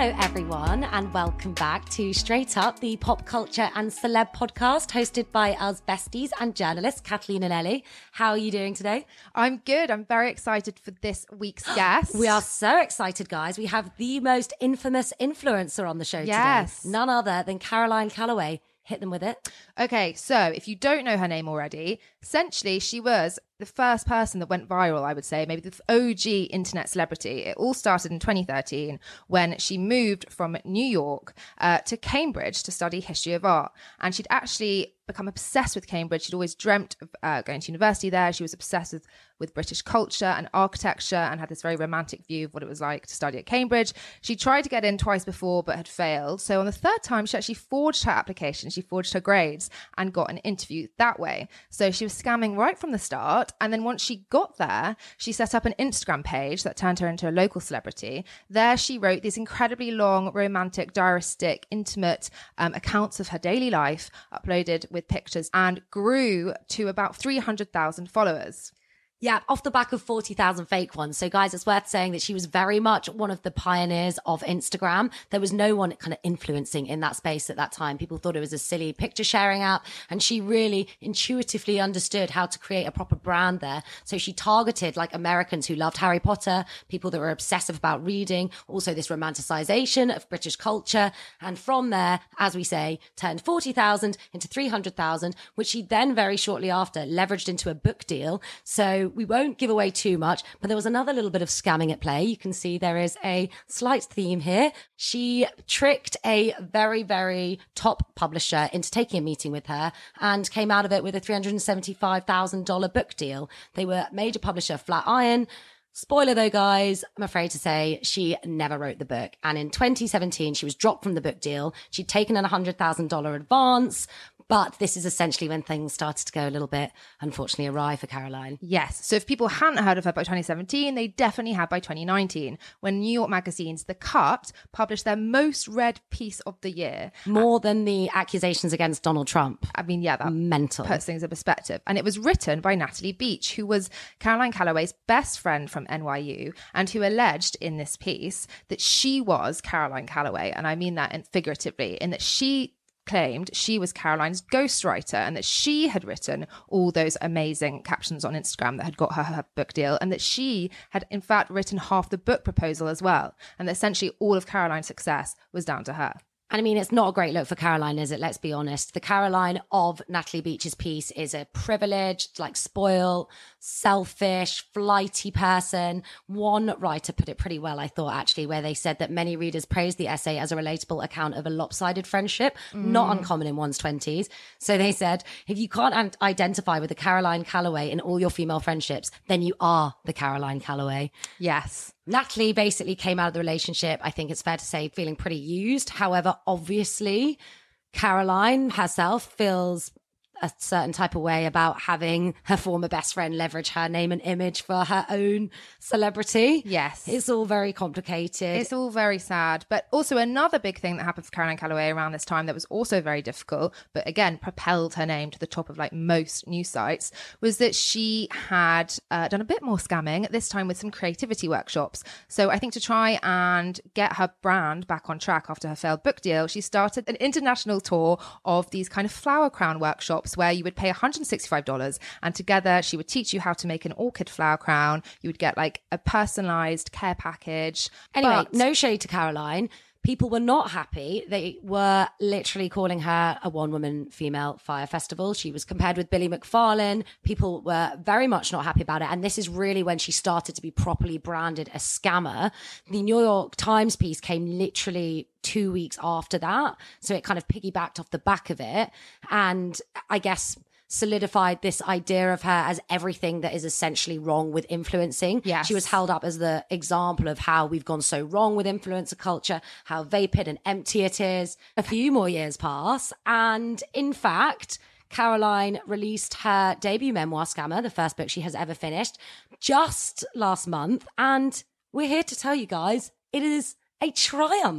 Hello, everyone, and welcome back to Straight Up, the pop culture and celeb podcast hosted by us besties and journalists, Kathleen and Ellie. How are you doing today? I'm good. I'm very excited for this week's guest. We are so excited, guys. We have the most infamous influencer on the show today. None other than Caroline Calloway. Hit them with it. Okay, so if you don't know her name already, essentially she was the first person that went viral, I would say, maybe the OG internet celebrity. It all started in 2013 when she moved from New York to Cambridge to study history of art. And she'd actually become obsessed with Cambridge. She'd always dreamt of going to university there. She was obsessed with British culture and architecture and had this very romantic view of what it was like to study at Cambridge. She tried to get in twice before but had failed. So on the third time, she actually forged her application. She forged her grades and got an interview that way. So she was scamming right from the start. And then once she got there, she set up an Instagram page that turned her into a local celebrity. There she wrote these incredibly long, romantic, diaristic, intimate accounts of her daily life, uploaded with pictures, and grew to about 300,000 followers. Yeah, off the back of 40,000 fake ones. So guys, it's worth saying that she was very much one of the pioneers of Instagram. There was no one kind of influencing in that space at that time. People thought it was a silly picture sharing app, and she really intuitively understood how to create a proper brand there. So she targeted like Americans who loved Harry Potter, people that were obsessive about reading, also this romanticization of British culture. And from there, as we say, turned 40,000 into 300,000, which she then very shortly after leveraged into a book deal. So we won't give away too much, but there was another little bit of scamming at play. You can see there is a slight theme here. She tricked a very, very top publisher into taking a meeting with her and came out of it with a $375,000 book deal. They were major publisher Flatiron. Spoiler though, guys, I'm afraid to say she never wrote the book. And in 2017, she was dropped from the book deal. She'd taken an $100,000 advance. But this is essentially when things started to go a little bit, unfortunately, awry for Caroline. Yes. So if people hadn't heard of her by 2017, they definitely had by 2019, when New York magazine's The Cut published their most read piece of the year. More than the accusations against Donald Trump. I mean, yeah, that mental puts things in perspective. And it was written by Natalie Beach, who was Caroline Calloway's best friend from NYU, and who alleged in this piece that she was Caroline Calloway. And I mean that figuratively, in that she claimed she was Caroline's ghostwriter and that she had written all those amazing captions on Instagram that had got her book deal, and that she had in fact written half the book proposal as well, and that essentially all of Caroline's success was down to her. And I mean, it's not a great look for Caroline, is it? Let's be honest. The Caroline of Natalie Beach's piece is a privileged, like spoiled, selfish, flighty person. One writer put it pretty well, I thought, actually, where they said that many readers praised the essay as a relatable account of a lopsided friendship, not uncommon in one's 20s. So they said, if you can't identify with the Caroline Calloway in all your female friendships, then you are the Caroline Calloway. Yes. Natalie basically came out of the relationship, I think it's fair to say, feeling pretty used. However, obviously, Caroline herself feels a certain type of way about having her former best friend leverage her name and image for her own celebrity. Yes. It's all very complicated. It's all very sad. But also another big thing that happened for Caroline Calloway around this time that was also very difficult, but again, propelled her name to the top of like most news sites, was that she had done a bit more scamming, this time with some creativity workshops. So I think to try and get her brand back on track after her failed book deal, she started an international tour of these kind of flower crown workshops where you would pay $165 and together she would teach you how to make an orchid flower crown. You would get like a personalized care package. Anyway, no shade to Caroline. People were not happy. They were literally calling her a one-woman female fire festival. She was compared with Billy McFarlane. People were very much not happy about it. And this is really when she started to be properly branded a scammer. The New York Times piece came literally 2 weeks after that. So it kind of piggybacked off the back of it. And I guess solidified this idea of her as everything that is essentially wrong with influencing. Yes. She was held up as the example of how we've gone so wrong with influencer culture, how vapid and empty it is. A few more years pass. And in fact, Caroline released her debut memoir, Scammer, the first book she has ever finished, just last month. And we're here to tell you guys, it is a triumph.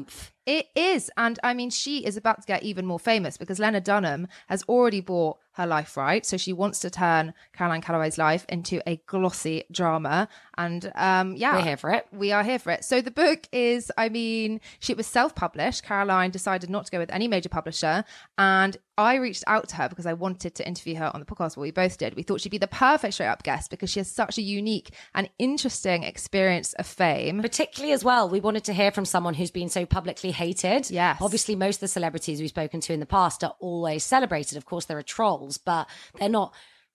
It is. And I mean, she is about to get even more famous because Lena Dunham has already bought her life right. So she wants to turn Caroline Calloway's life into a glossy drama. And we're here for it. We are here for it. So the book is, I mean, it was self-published. Caroline decided not to go with any major publisher. And I reached out to her because I wanted to interview her on the podcast. Well, we both did. We thought she'd be the perfect straight up guest because she has such a unique and interesting experience of fame. Particularly as well, we wanted to hear from someone who's been so publicly hated. Yes. Obviously, most of the celebrities we've spoken to in the past are always celebrated. Of course, there are trolls, but they're not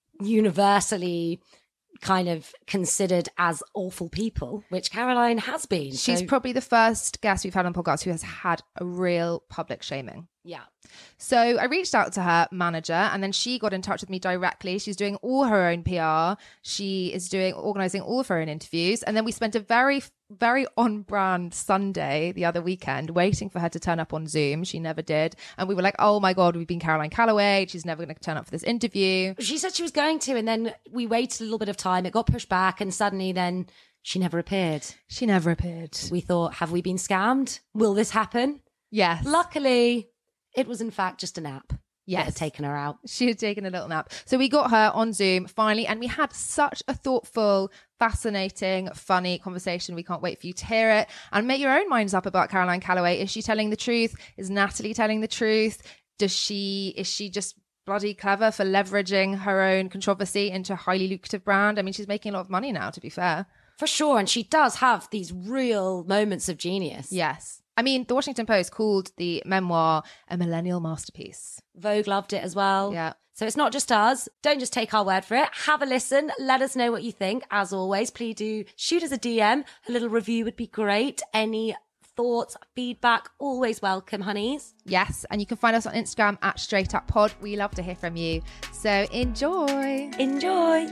universally kind of considered as awful people, which Caroline has been. She's probably the first guest we've had on podcast who has had a real public shaming. Yeah. So I reached out to her manager and then she got in touch with me directly. She's doing all her own PR. She is organizing all of her own interviews. And then we spent a very, very on brand Sunday the other weekend waiting for her to turn up on Zoom. She never did. And we were like, oh my God, we've been Caroline Calloway. She's never going to turn up for this interview. She said she was going to. And then we waited a little bit of time. It got pushed back and suddenly then she never appeared. She never appeared. We thought, have we been scammed? Will this happen? Yes. Luckily, it was in fact just a nap. Yes. That had taken her out. She had taken a little nap. So we got her on Zoom finally, and we had such a thoughtful, fascinating, funny conversation. We can't wait for you to hear it. And make your own minds up about Caroline Calloway. Is she telling the truth? Is Natalie telling the truth? Is she just bloody clever for leveraging her own controversy into a highly lucrative brand? I mean, she's making a lot of money now, to be fair. For sure. And she does have these real moments of genius. Yes. I mean, the Washington Post called the memoir a millennial masterpiece. Vogue loved it as well. Yeah. So it's not just us. Don't just take our word for it. Have a listen. Let us know what you think. As always, please do shoot us a DM. A little review would be great. Any thoughts, feedback, always welcome, honeys. Yes. And you can find us on Instagram at Straight Up Pod. We love to hear from you. So enjoy. Enjoy.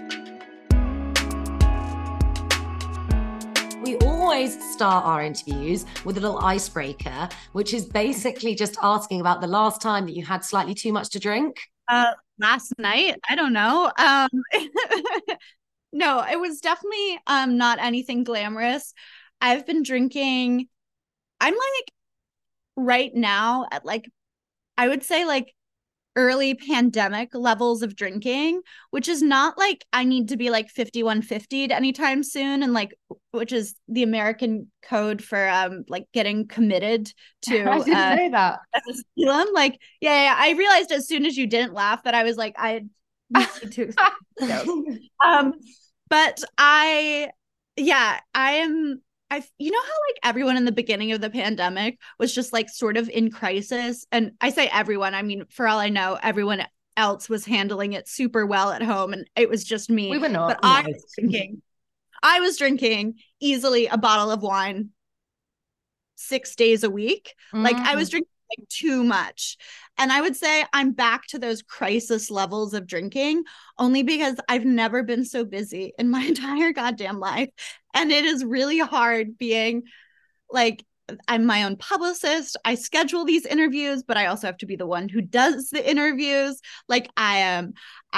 We always start our interviews with a little icebreaker, which is basically just asking about the last time that you had slightly too much to drink. Last night, I don't know. No, it was definitely not anything glamorous. I've been drinking. I'm like right now at like, I would say like early pandemic levels of drinking, which is not like I need to be like 5150'd anytime soon, and like, which is the American code for like getting committed to I didn't say that. asylum. Like, yeah, I realized as soon as you didn't laugh that I was like, I need to but I am. You know how like everyone in the beginning of the pandemic was just like sort of in crisis, and I say everyone, I mean, for all I know, everyone else was handling it super well at home, and it was just me. We were not. But I was drinking easily a bottle of wine 6 days a week. Mm-hmm. Like I was drinking like too much. And I would say I'm back to those crisis levels of drinking only because I've never been so busy in my entire goddamn life. And it is really hard being like, I'm my own publicist. I schedule these interviews, but I also have to be the one who does the interviews. Like I'm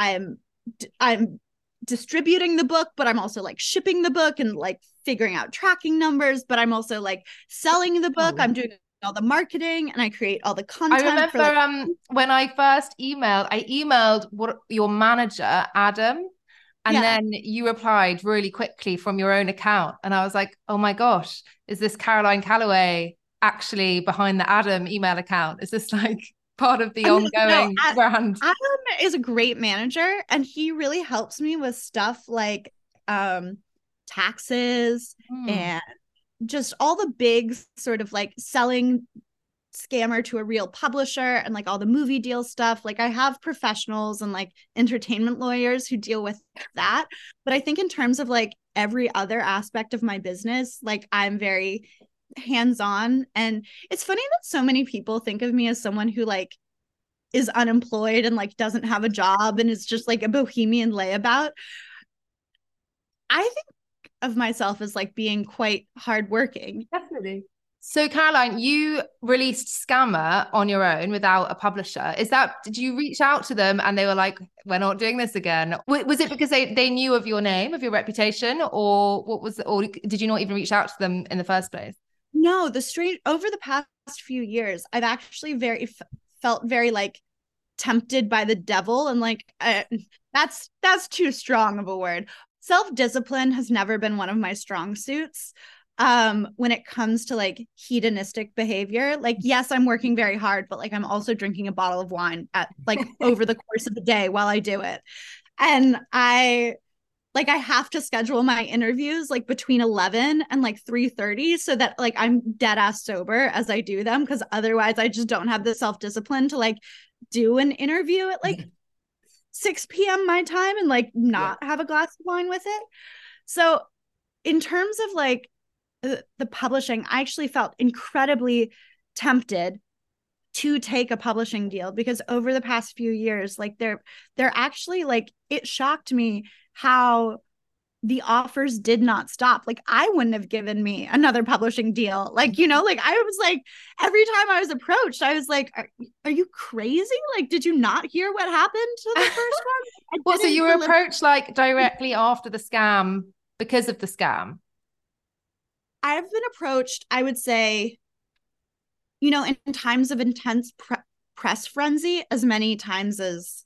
distributing the book, but I'm also like shipping the book and like figuring out tracking numbers, but I'm also like selling the book. I'm doing all the marketing and I create all the content. I remember when I first emailed your manager, Adam, and then you replied really quickly from your own account. And I was like, oh my gosh, is this Caroline Calloway actually behind the Adam email account? Is this like part of the ongoing brand? Adam is a great manager and he really helps me with stuff like taxes and just all the big sort of like selling scammer to a real publisher and like all the movie deal stuff. Like I have professionals and like entertainment lawyers who deal with that. But I think in terms of like every other aspect of my business, like I'm very hands-on. And it's funny that so many people think of me as someone who like is unemployed and like doesn't have a job and is just like a bohemian layabout. I think of myself as like being quite hardworking. Definitely. So Caroline, you released Scammer on your own without a publisher. Did you reach out to them and they were like, we're not doing this again? Was it because they knew of your name, of your reputation, or or did you not even reach out to them in the first place? No, over the past few years, I've actually felt very like tempted by the devil, and like that's too strong of a word. Self-discipline has never been one of my strong suits. When it comes to like hedonistic behavior, like, yes, I'm working very hard, but like I'm also drinking a bottle of wine at like over the course of the day while I do it. And I have to schedule my interviews like between 11 and like 3:30 so that like I'm dead ass sober as I do them, because otherwise I just don't have the self-discipline to like do an interview at like 6 p.m. my time and like not have a glass of wine with it. So in terms of like the publishing, I actually felt incredibly tempted to take a publishing deal, because over the past few years, like they're actually like, it shocked me how the offers did not stop. Like I wouldn't have given me another publishing deal. Like, you know, like I was like, every time I was approached, I was like, are you crazy? Like, did you not hear what happened to the first one? Well, so you were approached like directly after the scam because of the scam? I've been approached, I would say, you know, in times of intense press frenzy, as many times as,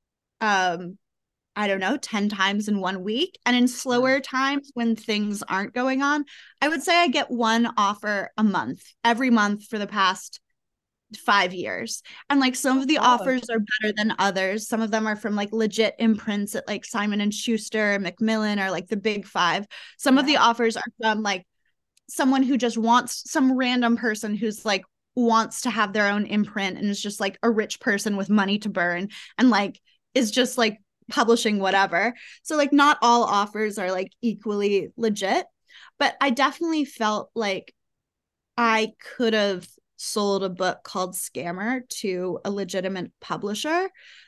I don't know, 10 times in 1 week. And in slower times when things aren't going on, I would say I get one offer a month, every month for the past 5 years. And like some of the offers are better than others. Some of them are from like legit imprints at like Simon and Schuster, Macmillan, or like the big five. Some of the offers are from like someone who just wants, some random person who's like wants to have their own imprint and is just like a rich person with money to burn and like is just like publishing whatever. So like not all offers are like equally legit, but I definitely felt like I could have sold a book called Scammer to a legitimate publisher.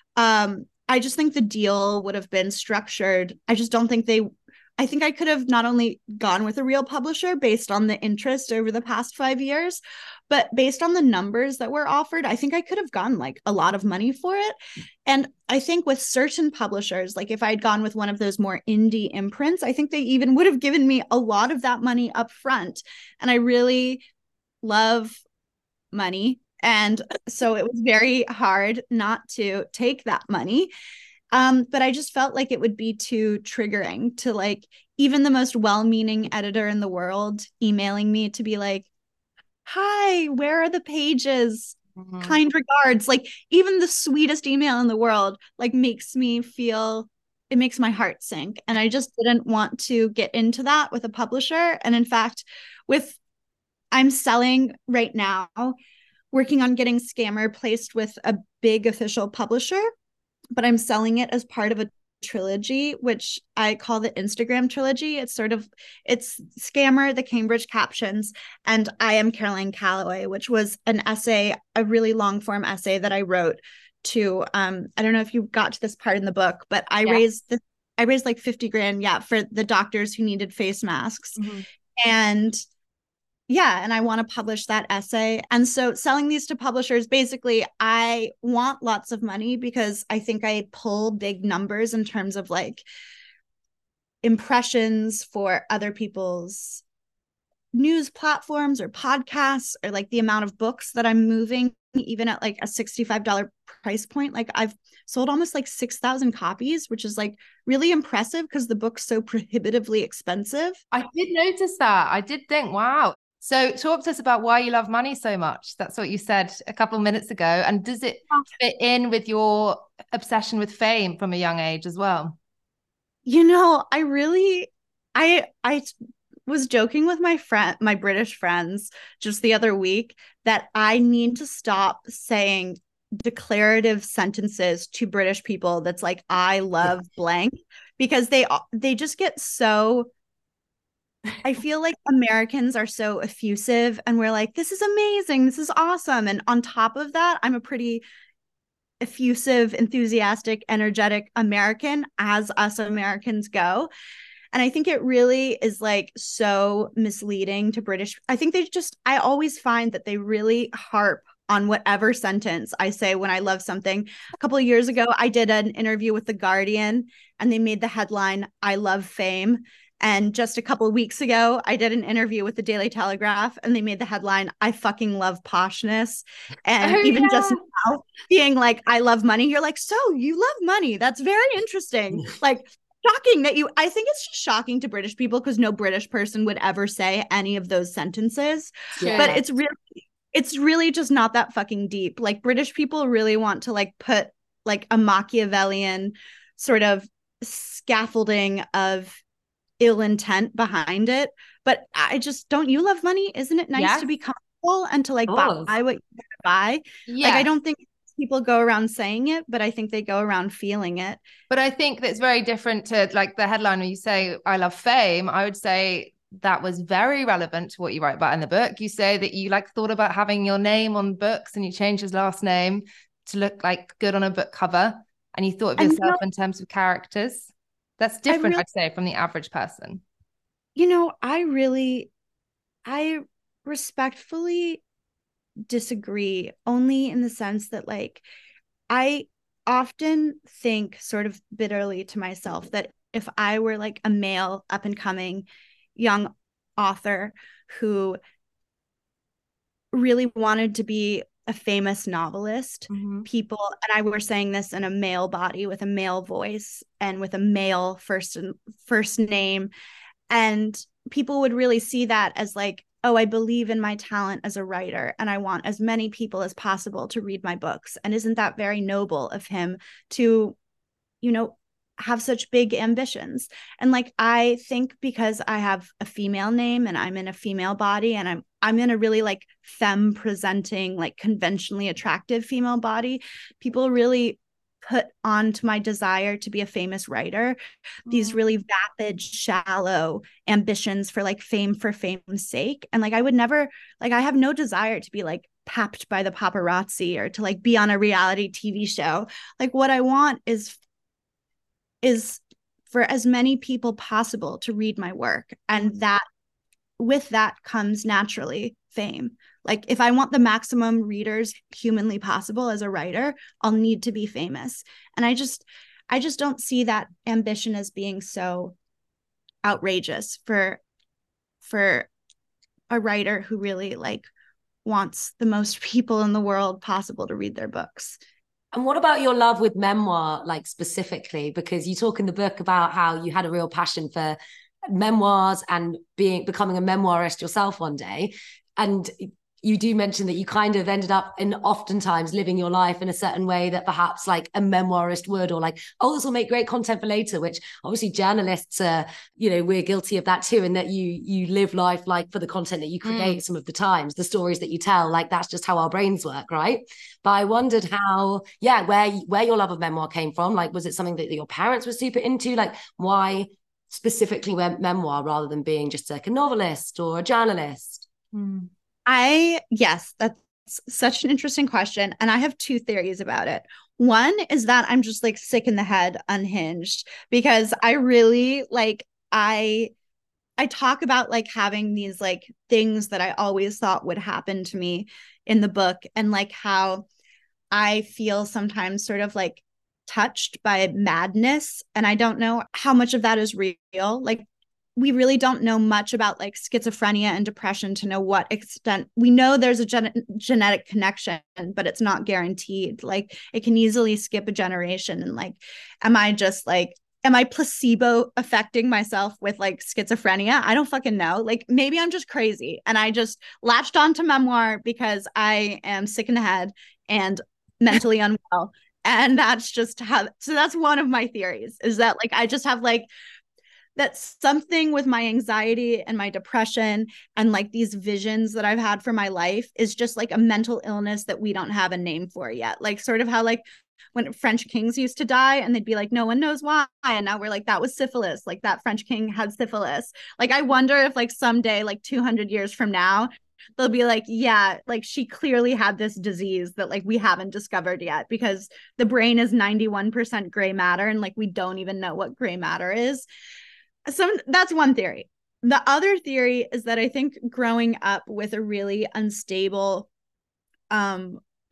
I just think the deal would have been structured. I just don't think I think I could have not only gone with a real publisher based on the interest over the past 5 years, but based on the numbers that were offered, I think I could have gotten like a lot of money for it. And I think with certain publishers, like if I'd gone with one of those more indie imprints, I think they even would have given me a lot of that money up front. And I really love money. And so it was very hard not to take that money. But I just felt like it would be too triggering to like even the most well-meaning editor in the world emailing me to be like, hi, where are the pages? Mm-hmm. Kind regards. Like even the sweetest email in the world like makes me feel, it makes my heart sink. And I just didn't want to get into that with a publisher. And in fact, I'm selling right now, working on getting Scammer placed with a big official publisher, but I'm selling it as part of a trilogy, which I call the Instagram trilogy. It's Scammer, the Cambridge Captions, and I Am Caroline Calloway, which was an essay, a really long form essay that I wrote to, I don't know if you got to this part in the book, but I raised like 50 grand, for the doctors who needed face masks. Mm-hmm. And I want to publish that essay. And so selling these to publishers, basically, I want lots of money because I think I pull big numbers in terms of like impressions for other people's news platforms or podcasts, or like the amount of books that I'm moving, even at like a $65 price point. Like I've sold almost like 6,000 copies, which is like really impressive because the book's so prohibitively expensive. I did notice that. I did think, wow. So talk to us about why you love money so much. That's what you said a couple of minutes ago. And does it fit in with your obsession with fame from a young age as well? You know, I was joking with my British friends just the other week that I need to stop saying declarative sentences to British people that's like, I love blank, because they just get so, I feel like Americans are so effusive and we're like, this is amazing, this is awesome. And on top of that, I'm a pretty effusive, enthusiastic, energetic American, as us Americans go. And I think it really is like so misleading to British. I think I always find that they really harp on whatever sentence I say when I love something. A couple of years ago, I did an interview with The Guardian and they made the headline, I love fame. And just a couple of weeks ago, I did an interview with the Daily Telegraph and they made the headline, I fucking love poshness. And even just now being like, I love money, you're like, so you love money. That's very interesting. Like, shocking that I think it's just shocking to British people because no British person would ever say any of those sentences. Yeah. But it's really just not that fucking deep. Like, British people really want to like put like a Machiavellian sort of scaffolding of ill intent behind it. But I just, don't you love money? Isn't it nice to be comfortable and to like buy what you buy? Like, I don't think people go around saying it, but I think they go around feeling it. But I think that's very different to like the headline when you say, I love fame. I would say that was very relevant to what you write about in the book. You say that you like thought about having your name on books and you changed his last name to look like good on a book cover. And you thought of yourself in terms of characters. That's different, I'd say, from the average person. You know, I respectfully disagree, only in the sense that like I often think sort of bitterly to myself that if I were like a male up and coming young author who really wanted to be a famous novelist, people, and I were saying this in a male body with a male voice and with a male first name, and people would really see that as like, oh, I believe in my talent as a writer and I want as many people as possible to read my books. And isn't that very noble of him to, you know, have such big ambitions? And like, I think because I have a female name and I'm in a female body and I'm in a really like femme presenting, like conventionally attractive female body, people really put onto my desire to be a famous writer these really vapid, shallow ambitions for like fame for fame's sake. And like, I would never, like, I have no desire to be like papped by the paparazzi or to like be on a reality TV show. Like, what I want is for as many people possible to read my work, and that with that comes naturally fame. Like, if I want the maximum readers humanly possible as a writer, I'll need to be famous. And I just don't see that ambition as being so outrageous for a writer who really like wants the most people in the world possible to read their books. And what about your love with memoir, like specifically? Because you talk in the book about how you had a real passion for memoirs and becoming a memoirist yourself one day. And you do mention that you kind of ended up in oftentimes living your life in a certain way that perhaps like a memoirist would, or like, oh, this will make great content for later, which obviously journalists are, you know, we're guilty of that too. And that you live life like for the content that you create some of the times, the stories that you tell, like that's just how our brains work, right? But I wondered how, where your love of memoir came from. Like, was it something that your parents were super into? Like, why specifically memoir rather than being just like a novelist or a journalist? Yes, that's such an interesting question. And I have two theories about it. One is that I'm just like sick in the head, unhinged, because I really like, I talk about like having these like things that I always thought would happen to me in the book, and like how I feel sometimes sort of like touched by madness. And I don't know how much of that is real. Like, we really don't know much about like schizophrenia and depression to know what extent. We know there's a genetic connection, but it's not guaranteed. Like, it can easily skip a generation. And like, am I placebo affecting myself with like schizophrenia? I don't fucking know. Like, maybe I'm just crazy and I just latched onto memoir because I am sick in the head and mentally unwell. And that's just so that's one of my theories, is that like, I just have like, that's something with my anxiety and my depression and like these visions that I've had for my life is just like a mental illness that we don't have a name for yet. Like, sort of how like when French kings used to die and they'd be like, no one knows why. And now we're like, that was syphilis. Like, that French king had syphilis. Like, I wonder if like someday, like 200 years from now, they'll be like, yeah, like she clearly had this disease that like we haven't discovered yet, because the brain is 91% gray matter and like we don't even know what gray matter is. So that's one theory. The other theory is that I think growing up with a really unstable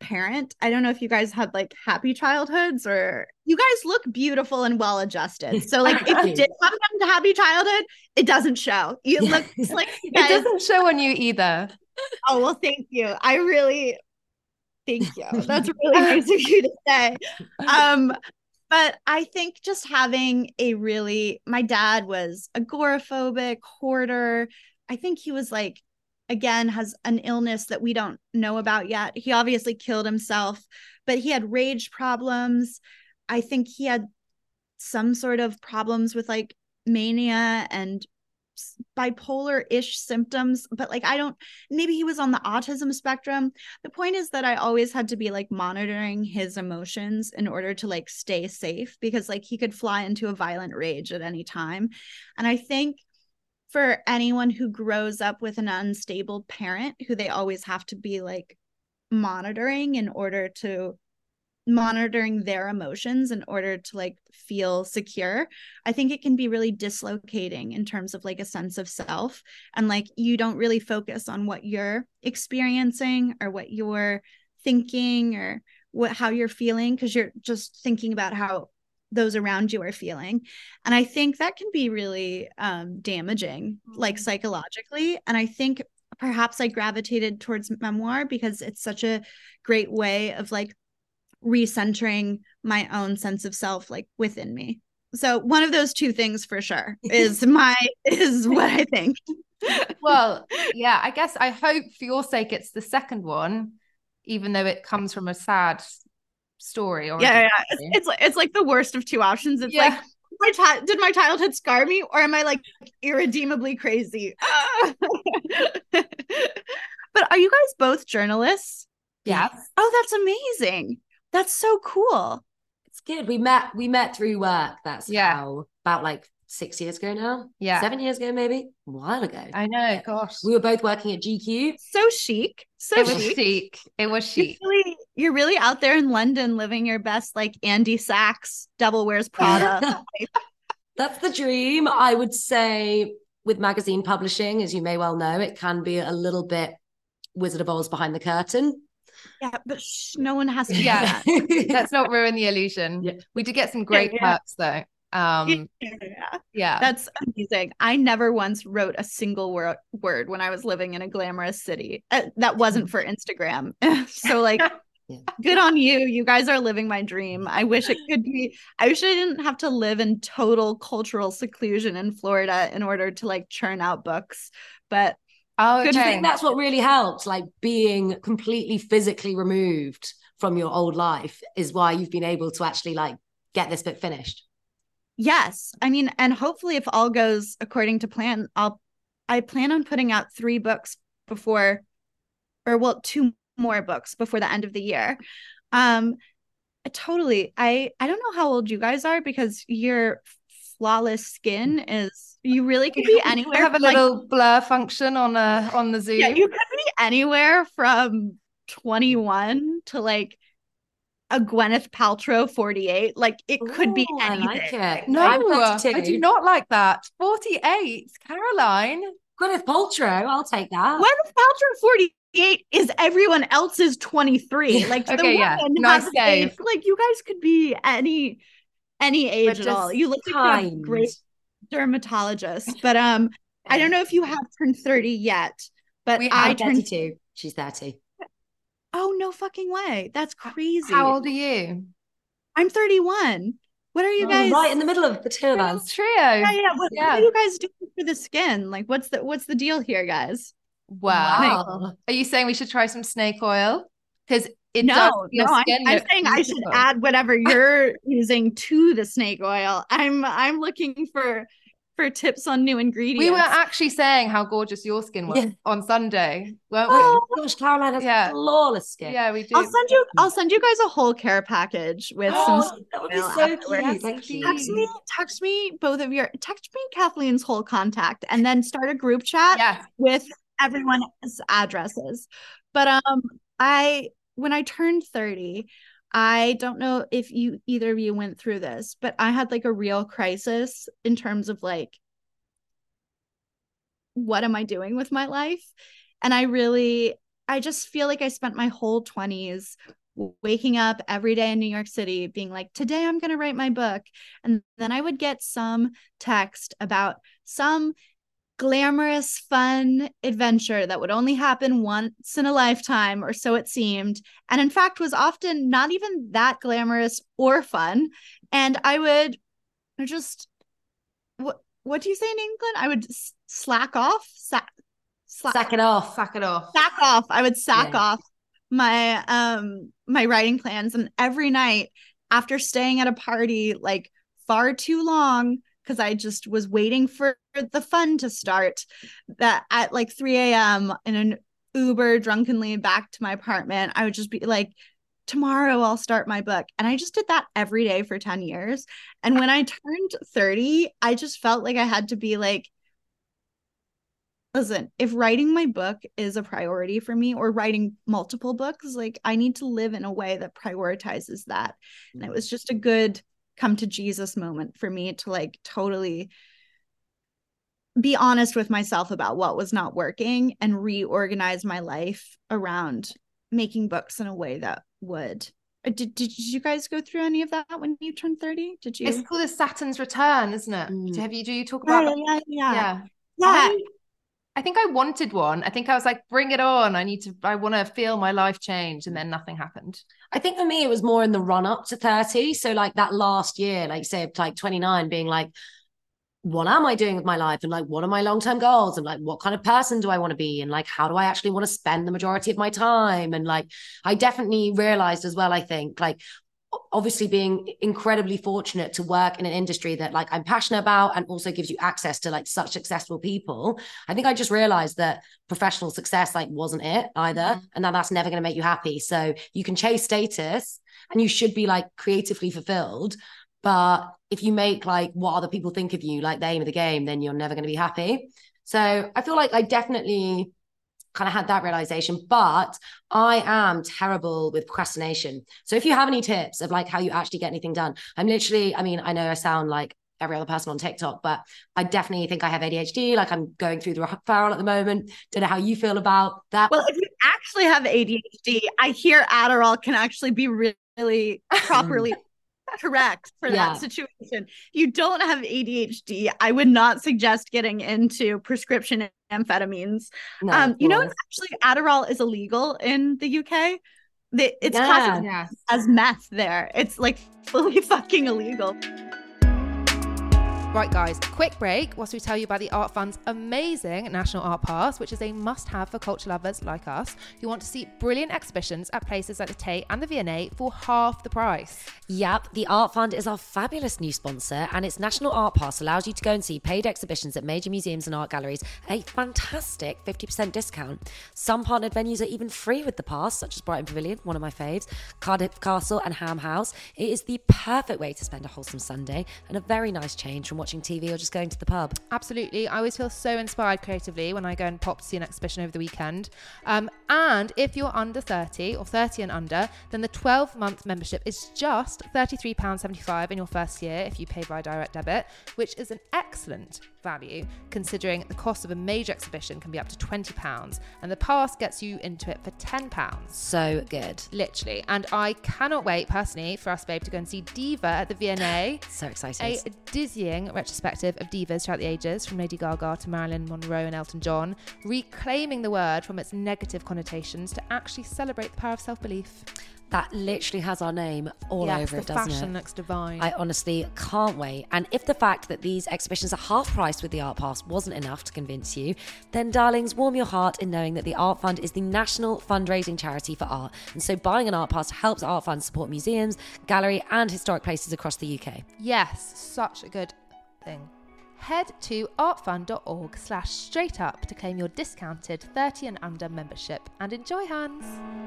parent. I don't know if you guys had like happy childhoods, or you guys look beautiful and well adjusted. So like if you did come down to happy childhood, it doesn't show. You look like you guys... It doesn't show on you either. Oh, well, thank you. I really thank you. That's really nice of you to say. But I think just having my dad was agoraphobic, hoarder. I think he was like, again, has an illness that we don't know about yet. He obviously killed himself, but he had rage problems. I think he had some sort of problems with like mania and bipolar-ish symptoms, but like maybe he was on the autism spectrum. The point is that I always had to be like monitoring his emotions in order to like stay safe, because like he could fly into a violent rage at any time. And I think for anyone who grows up with an unstable parent who they always have to be like monitoring their emotions in order to like feel secure, I think it can be really dislocating in terms of like a sense of self, and like you don't really focus on what you're experiencing or what you're thinking or how you're feeling, because you're just thinking about how those around you are feeling. And I think that can be really damaging, like psychologically. And I think perhaps I gravitated towards memoir because it's such a great way of like recentering my own sense of self like within me. So one of those two things for sure is what I think. Well, yeah, I guess I hope for your sake it's the second one, even though it comes from a sad story. Or yeah. It's like the worst of two options. It's like, did my childhood scar me, or am I like irredeemably crazy? But are you guys both journalists? Yes. Oh, that's amazing. That's so cool. It's good. We met through work. That's how, about like 6 years ago now. Yeah. 7 years ago, maybe. A while ago. I know, gosh. We were both working at GQ. So chic. It was chic. It was chic. You're really out there in London living your best, like Andy Sachs, Devil Wears Prada. That's the dream. I would say with magazine publishing, as you may well know, it can be a little bit Wizard of Oz behind the curtain. Yeah, but no one has to do that. Let's not ruin the illusion. Yeah. We did get some great perks though. Yeah, that's amazing. I never once wrote a single word when I was living in a glamorous city. That wasn't for Instagram. So like, good on you. You guys are living my dream. I wish it could be. I wish I didn't have to live in total cultural seclusion in Florida in order to like churn out books. But I think that's what really helped, like being completely physically removed from your old life is why you've been able to actually like get this bit finished. Yes. I mean, and hopefully if all goes according to plan, I plan on putting out 3 books before, or well, 2 more books before the end of the year. Totally. I don't know how old you guys are, because your flawless skin is, you really could be anywhere. We have a little blur function on the Zoom. Yeah, you could be anywhere from 21 to like a Gwyneth Paltrow 48. Like it could be anything. I like it. No, I do not like that. 48, Caroline. Gwyneth Paltrow, I'll take that. Gwyneth Paltrow 48 is everyone else's 23. Like okay, yeah, nice save. Like you guys could be any age at all. You look like a great dermatologist. But I don't know if you have turned 30 yet, but I turned 32. She's 30. Oh, no fucking way. That's crazy. How old are you? I'm 31. What are you guys? Right in the middle of the two of us. Trio. Yeah. What are you guys doing for the skin? Like, what's the deal here, guys? Wow. Are you saying we should try some snake oil? Because I'm saying I should add whatever you're using to the snake oil. I'm looking for tips on new ingredients. We were actually saying how gorgeous your skin was on Sunday, weren't we? Oh gosh, Caroline has flawless skin. Yeah, we do. I'll send you guys a whole care package with some. That would be so cute. Thank you. Text me both of your. Text me Kathleen's whole contact, and then start a group chat with everyone's addresses. But when I turned 30, I don't know if either of you went through this, but I had like a real crisis in terms of like, what am I doing with my life? And I really I just feel like I spent my whole 20s waking up every day in New York City being like, today I'm going to write my book. And then I would get some text about some glamorous, fun adventure that would only happen once in a lifetime, or so it seemed. And in fact, was often not even that glamorous or fun. And I would just, what do you say in England? I would slack off, Sack it off. Sack it off. sack off. I would sack off my writing plans, and every night after staying at a party like far too long because I just was waiting for the fun to start, that at like 3 a.m. in an Uber drunkenly back to my apartment, I would just be like, tomorrow I'll start my book. And I just did that every day for 10 years. And when I turned 30, I just felt like I had to be like, listen, if writing my book is a priority for me, or writing multiple books, like I need to live in a way that prioritizes that. And it was just a good come to Jesus moment for me to like totally be honest with myself about what was not working and reorganize my life around making books in a way that would. Did you guys go through any of that when you turned 30? Did you? It's called a Saturn's return, isn't it? Do you talk about that? Yeah. I think I wanted one. I think I was like, bring it on. I want to feel my life change. And then nothing happened. I think for me, it was more in the run up to 30. So like that last year, like say like 29, being like, what am I doing with my life? And like, what are my long-term goals? And like, what kind of person do I want to be? And like, how do I actually want to spend the majority of my time? And like, I definitely realized as well, I think like, obviously being incredibly fortunate to work in an industry that like I'm passionate about and also gives you access to like such successful people. I think I just realized that professional success like wasn't it either, and that's never going to make you happy. So you can chase status and you should be like creatively fulfilled, but if you make like what other people think of you like the aim of the game, then you're never going to be happy. So I feel like I definitely kind of had that realization, but I am terrible with procrastination. So if you have any tips of like how you actually get anything done, I mean, I know I sound like every other person on TikTok, but I definitely think I have ADHD. Like I'm going through the referral at the moment. Don't know how you feel about that. Well, if you actually have ADHD, I hear Adderall can actually be really properly correct for that situation. If you don't have ADHD, I would not suggest getting into prescription amphetamines. No, you know, actually Adderall is illegal in the UK. It's classified as meth there. It's like fully fucking illegal. Right, guys, quick break whilst we tell you about the Art Fund's amazing National Art Pass, which is a must-have for culture lovers like us who want to see brilliant exhibitions at places like the Tate and the V&A for half the price. Yep, the Art Fund is our fabulous new sponsor, and its National Art Pass allows you to go and see paid exhibitions at major museums and art galleries at a fantastic 50% discount. Some partnered venues are even free with the pass, such as Brighton Pavilion, one of my faves, Cardiff Castle and Ham House. It is the perfect way to spend a wholesome Sunday and a very nice change from watching TV or just going to the pub. Absolutely. I always feel so inspired creatively when I go and pop to see an exhibition over the weekend. And if you're under 30 or 30 and under, then the 12-month membership is just £33.75 in your first year if you pay via direct debit, which is an excellent value considering the cost of a major exhibition can be up to £20, and the pass gets you into it for £10. So good. Literally. And I cannot wait personally for us, babe, to go and see Diva at the V&A. So excited. A dizzying retrospective of divas throughout the ages, from Lady Gaga to Marilyn Monroe and Elton John, reclaiming the word from its negative connotations to actually celebrate the power of self-belief. That literally has our name all over it, doesn't it? The fashion looks divine. I honestly can't wait. And if the fact that these exhibitions are half price with the Art Pass wasn't enough to convince you, then darlings, warm your heart in knowing that the Art Fund is the national fundraising charity for art. And so buying an Art Pass helps Art Fund support museums, gallery and historic places across the UK. Yes, such a good thing. Head to artfund.org/straightup to claim your discounted 30 and under membership and enjoy, Hans.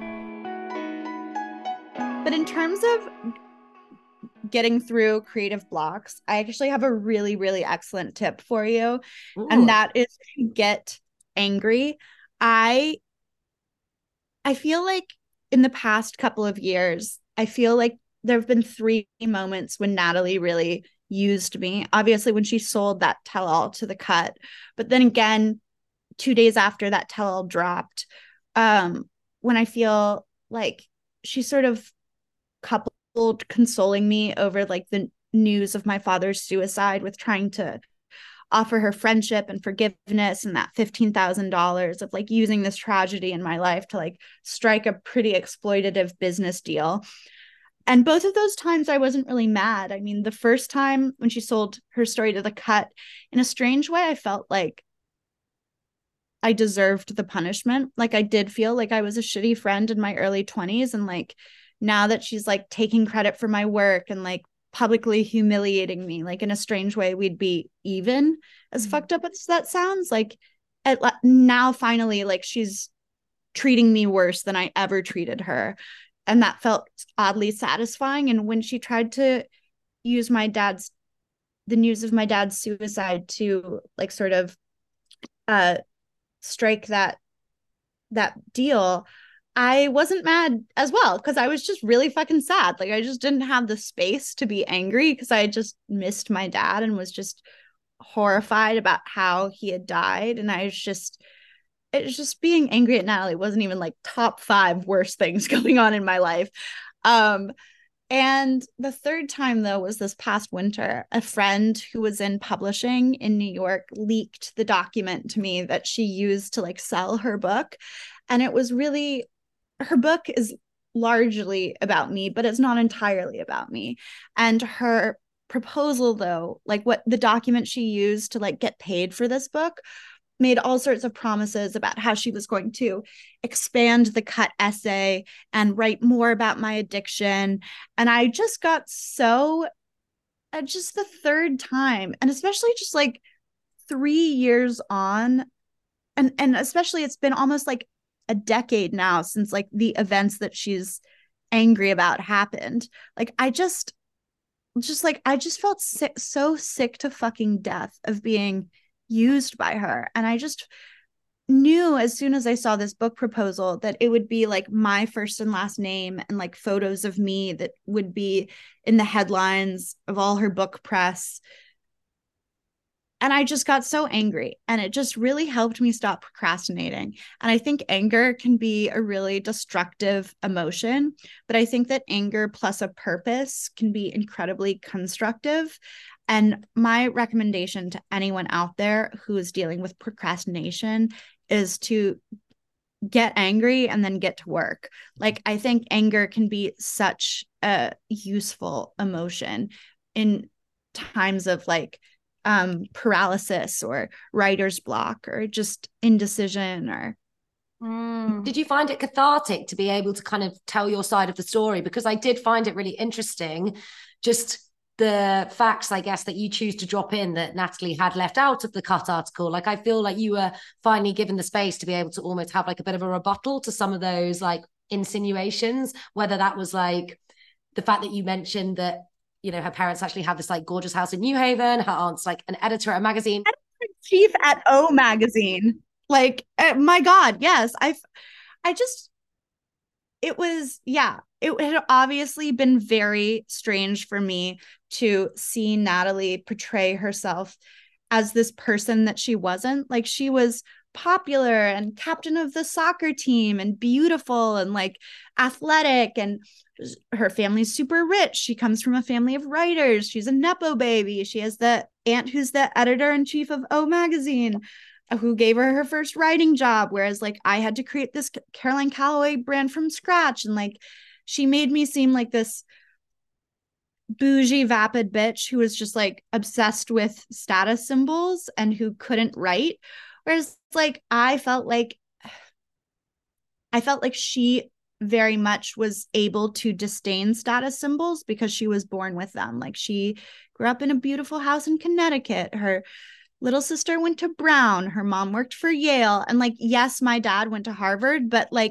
But in terms of getting through creative blocks, I actually have a really, really excellent tip for you. Ooh. And that is to get angry. I feel like in the past couple of years, I feel like there have been 3 moments when Natalie really used me. Obviously, when she sold that tell-all to The Cut. But then again, 2 days after that tell-all dropped, when I feel like she sort of coupled consoling me over like the news of my father's suicide with trying to offer her friendship and forgiveness and that $15,000 of like using this tragedy in my life to like strike a pretty exploitative business deal. And both of those times I wasn't really mad. I mean, the first time when she sold her story to The Cut, in a strange way, I felt like I deserved the punishment. Like I did feel like I was a shitty friend in my early 20s. And like now that she's like taking credit for my work and like publicly humiliating me, like in a strange way, we'd be even, as fucked up as that sounds. Like now finally, like she's treating me worse than I ever treated her. And that felt oddly satisfying. And when she tried to use the news of my dad's suicide to like sort of strike that deal, I wasn't mad as well because I was just really fucking sad. Like I just didn't have the space to be angry because I just missed my dad and was just horrified about how he had died. And it was just being angry at Natalie wasn't even like top 5 worst things going on in my life. And the third time, though, was this past winter. A friend who was in publishing in New York leaked the document to me that she used to like sell her book. And it was really, her book is largely about me, but it's not entirely about me. And her proposal, though, like what the document she used to like get paid for this book, made all sorts of promises about how she was going to expand the Cut essay and write more about my addiction. And I just got so, just the third time, and especially just like 3 years on, and especially it's been almost like a decade now since like the events that she's angry about happened. Like I just felt sick, so sick to fucking death of being used by her. And I just knew as soon as I saw this book proposal that it would be like my first and last name and like photos of me that would be in the headlines of all her book press. And I just got so angry, and it just really helped me stop procrastinating. And I think anger can be a really destructive emotion, but I think that anger plus a purpose can be incredibly constructive. And my recommendation to anyone out there who is dealing with procrastination is to get angry and then get to work. Like, I think anger can be such a useful emotion in times of like paralysis or writer's block or just indecision or Did you find it cathartic to be able to kind of tell your side of the story? Because I did find it really interesting, just the facts, I guess, that you choose to drop in that Natalie had left out of the Cut article. Like, I feel like you were finally given the space to be able to almost have like a bit of a rebuttal to some of those like insinuations, whether that was like the fact that you mentioned that, you know, her parents actually have this like gorgeous house in New Haven. Her aunt's like an editor at a magazine. Chief at O Magazine. Like, my God, yes. It was, yeah, it had obviously been very strange for me to see Natalie portray herself as this person that she wasn't. Like, she was popular and captain of the soccer team and beautiful and like athletic, and her family's super rich. She comes from a family of writers. She's a Nepo baby. She has the aunt who's the editor-in-chief of O Magazine, who gave her first writing job, whereas like I had to create this Caroline Calloway brand from scratch. And like she made me seem like this bougie vapid bitch who was just like obsessed with status symbols and who couldn't write, whereas like I felt like she very much was able to disdain status symbols because she was born with them. Like, she grew up in a beautiful house in Connecticut. Her little sister went to Brown. Her mom worked for Yale. And like, yes, my dad went to Harvard, but like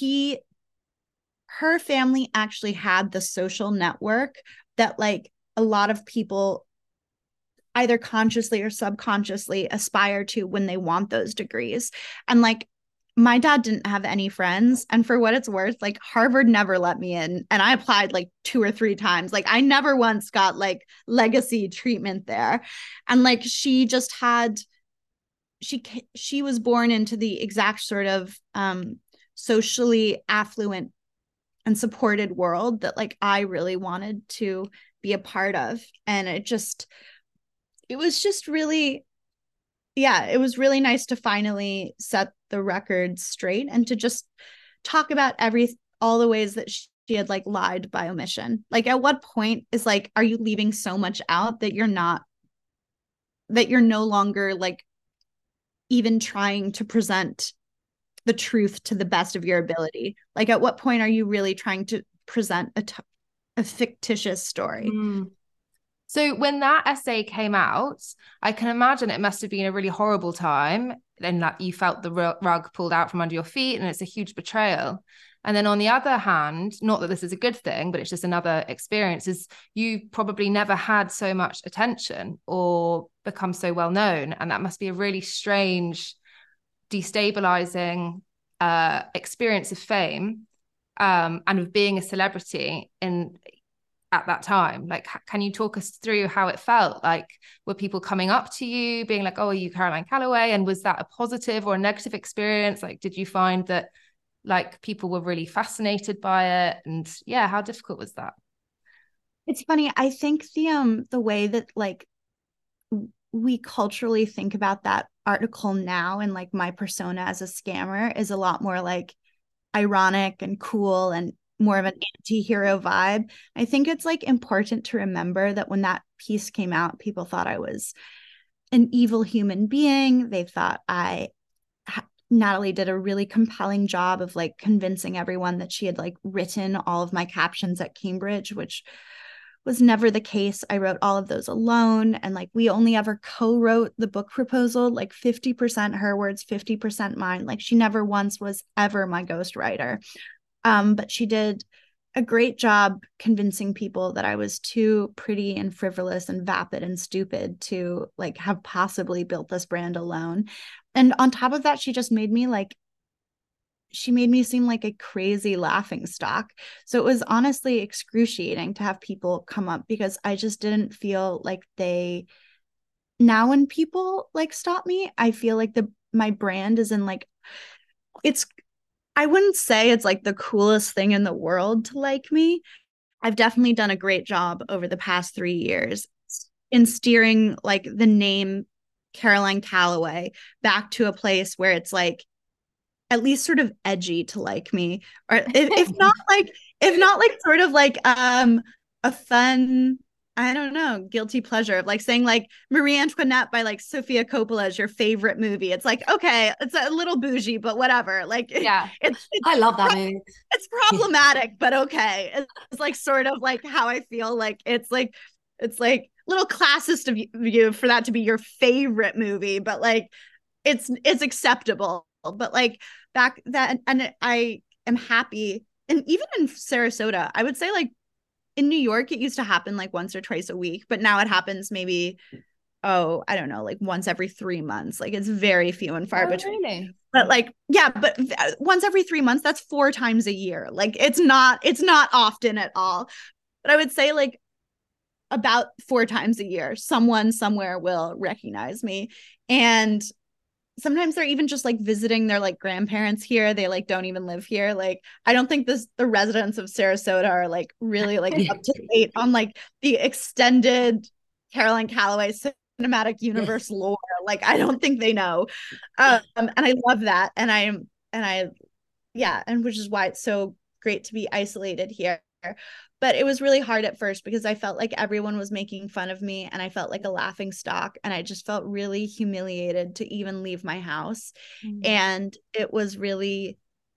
her family actually had the social network that like a lot of people either consciously or subconsciously aspire to when they want those degrees. And like, my dad didn't have any friends. And for what it's worth, like Harvard never let me in. And I applied like 2 or 3 times. Like, I never once got like legacy treatment there. And like, she just had, she was born into the exact sort of socially affluent and supported world that like I really wanted to be a part of. And it was just really, yeah, it was really nice to finally set the record straight and to just talk about all the ways that she had like lied by omission. Like at what point is like, are you leaving so much out that you're no longer like even trying to present the truth to the best of your ability? Like at what point are you really trying to present a fictitious story? So when that essay came out, I can imagine it must have been a really horrible time, and that you felt the rug pulled out from under your feet, and it's a huge betrayal. And then on the other hand, not that this is a good thing, but it's just another experience, is you probably never had so much attention or become so well known. And that must be a really strange, destabilizing experience of fame, and of being a celebrity at that time. Like, can you talk us through how it felt? Like, were people coming up to you being like, oh, are you Caroline Calloway? And was that a positive or a negative experience? Like, did you find that like people were really fascinated by it? And yeah, how difficult was that? It's funny. I think the way that like we culturally think about that article now and like my persona as a scammer is a lot more like ironic and cool and more of an anti-hero vibe. I think it's like important to remember that when that piece came out, people thought I was an evil human being. They thought Natalie did a really compelling job of like convincing everyone that she had like written all of my captions at Cambridge, which was never the case. I wrote all of those alone. And like, we only ever co-wrote the book proposal, like 50% her words, 50% mine. Like she never once was ever my ghostwriter. But she did a great job convincing people that I was too pretty and frivolous and vapid and stupid to like have possibly built this brand alone. And on top of that, she made me seem like a crazy laughing stock. So it was honestly excruciating to have people come up because I just didn't feel like now when people like stop me, I feel like my brand is in like, I wouldn't say it's like the coolest thing in the world to like me. I've definitely done a great job over the past 3 years in steering like the name Caroline Calloway back to a place where it's like at least sort of edgy to like me, or if not like sort of like a fun, I don't know, guilty pleasure of like saying like Marie Antoinette by like Sofia Coppola is your favorite movie. It's like, okay, it's a little bougie, but whatever. Like, yeah, I love that movie. It's problematic, but okay. It's like sort of like how I feel. Like it's like a little classist of you for that to be your favorite movie, but like it's acceptable. But like back that, and I am happy. And even in Sarasota, I would say like in New York, it used to happen like once or twice a week, but now it happens maybe, I don't know, like once every 3 months. Like it's very few and far between. Really? But like, yeah, but once every 3 months, that's 4 times a year. Like it's not often at all. But I would say like about 4 times a year, someone somewhere will recognize me. And sometimes they're even just like visiting their like grandparents here. They like don't even live here. Like I don't think the residents of Sarasota are like really like up to date on like the extended Caroline Calloway cinematic universe lore. Like I don't think they know. And I love that. And which is why it's so great to be isolated here. But it was really hard at first because I felt like everyone was making fun of me and I felt like a laughing stock, and I just felt really humiliated to even leave my house. And it was really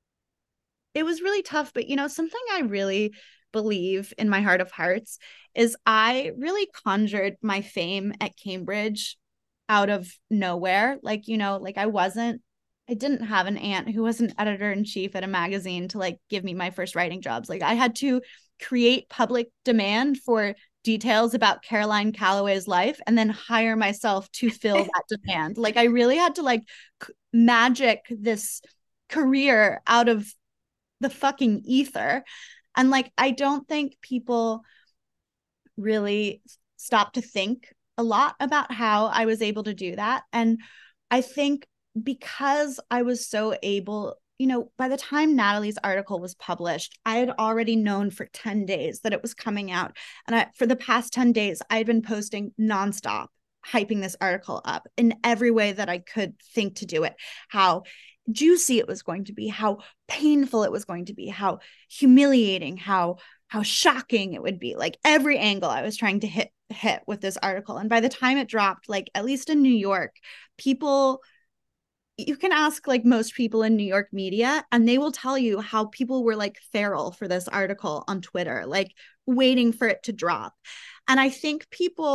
tough. But something I really believe in my heart of hearts is I really conjured my fame at Cambridge out of nowhere. Like, like I didn't have an aunt who was an editor-in-chief at a magazine to like give me my first writing jobs. Like I had to create public demand for details about Caroline Calloway's life and then hire myself to fill that demand. Like I really had to like magic this career out of the fucking ether. And like, I don't think people really stop to think a lot about how I was able to do that. And I think because I was so able by the time Natalie's article was published, I had already known for 10 days that it was coming out. And for the past 10 days, I had been posting nonstop, hyping this article up in every way that I could think to do it. How juicy it was going to be, how painful it was going to be, how humiliating, how shocking it would be. Like every angle I was trying to hit with this article. And by the time it dropped, like at least in New York, you can ask like most people in New York media, and they will tell you how people were like feral for this article on Twitter, like waiting for it to drop. And I think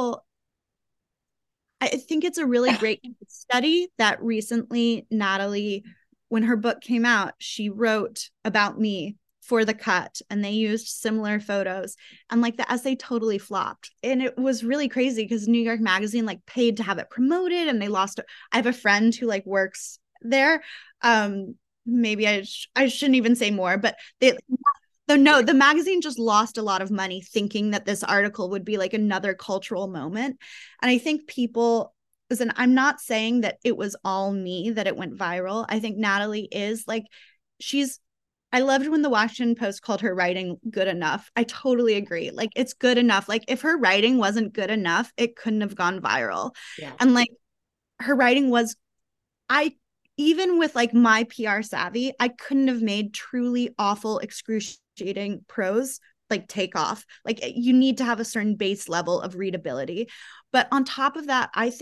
it's a really great study that recently Natalie, when her book came out, she wrote about me for The Cut, and they used similar photos, and like the essay totally flopped. And it was really crazy because New York Magazine like paid to have it promoted, and they lost it. I have a friend who like works there. Maybe I shouldn't even say more, but the magazine just lost a lot of money thinking that this article would be like another cultural moment. And I think people, listen, I'm not saying that it was all me that it went viral. I think Natalie is like, I loved when the Washington Post called her writing good enough. I totally agree. Like it's good enough. Like if her writing wasn't good enough, it couldn't have gone viral. Yeah. And like her writing was, even with like my PR savvy, I couldn't have made truly awful, excruciating prose like take off. Like you need to have a certain base level of readability. But on top of that, I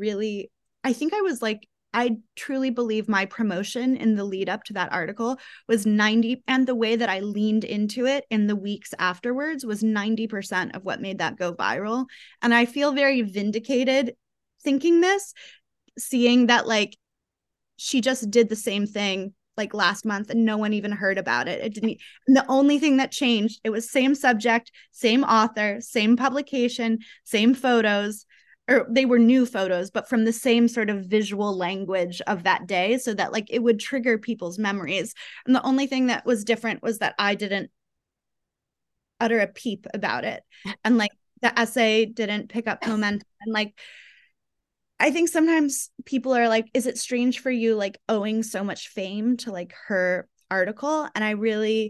truly believe my promotion in the lead up to that article was 90, and the way that I leaned into it in the weeks afterwards was 90% of what made that go viral. And I feel very vindicated thinking this, seeing that like she just did the same thing like last month and no one even heard about it. And the only thing that changed, it was same subject, same author, same publication, same photos, or they were new photos, but from the same sort of visual language of that day, so that like it would trigger people's memories. And the only thing that was different was that I didn't utter a peep about it. And like the essay didn't pick up momentum. And like, I think sometimes people are like, is it strange for you like owing so much fame to like her article? And I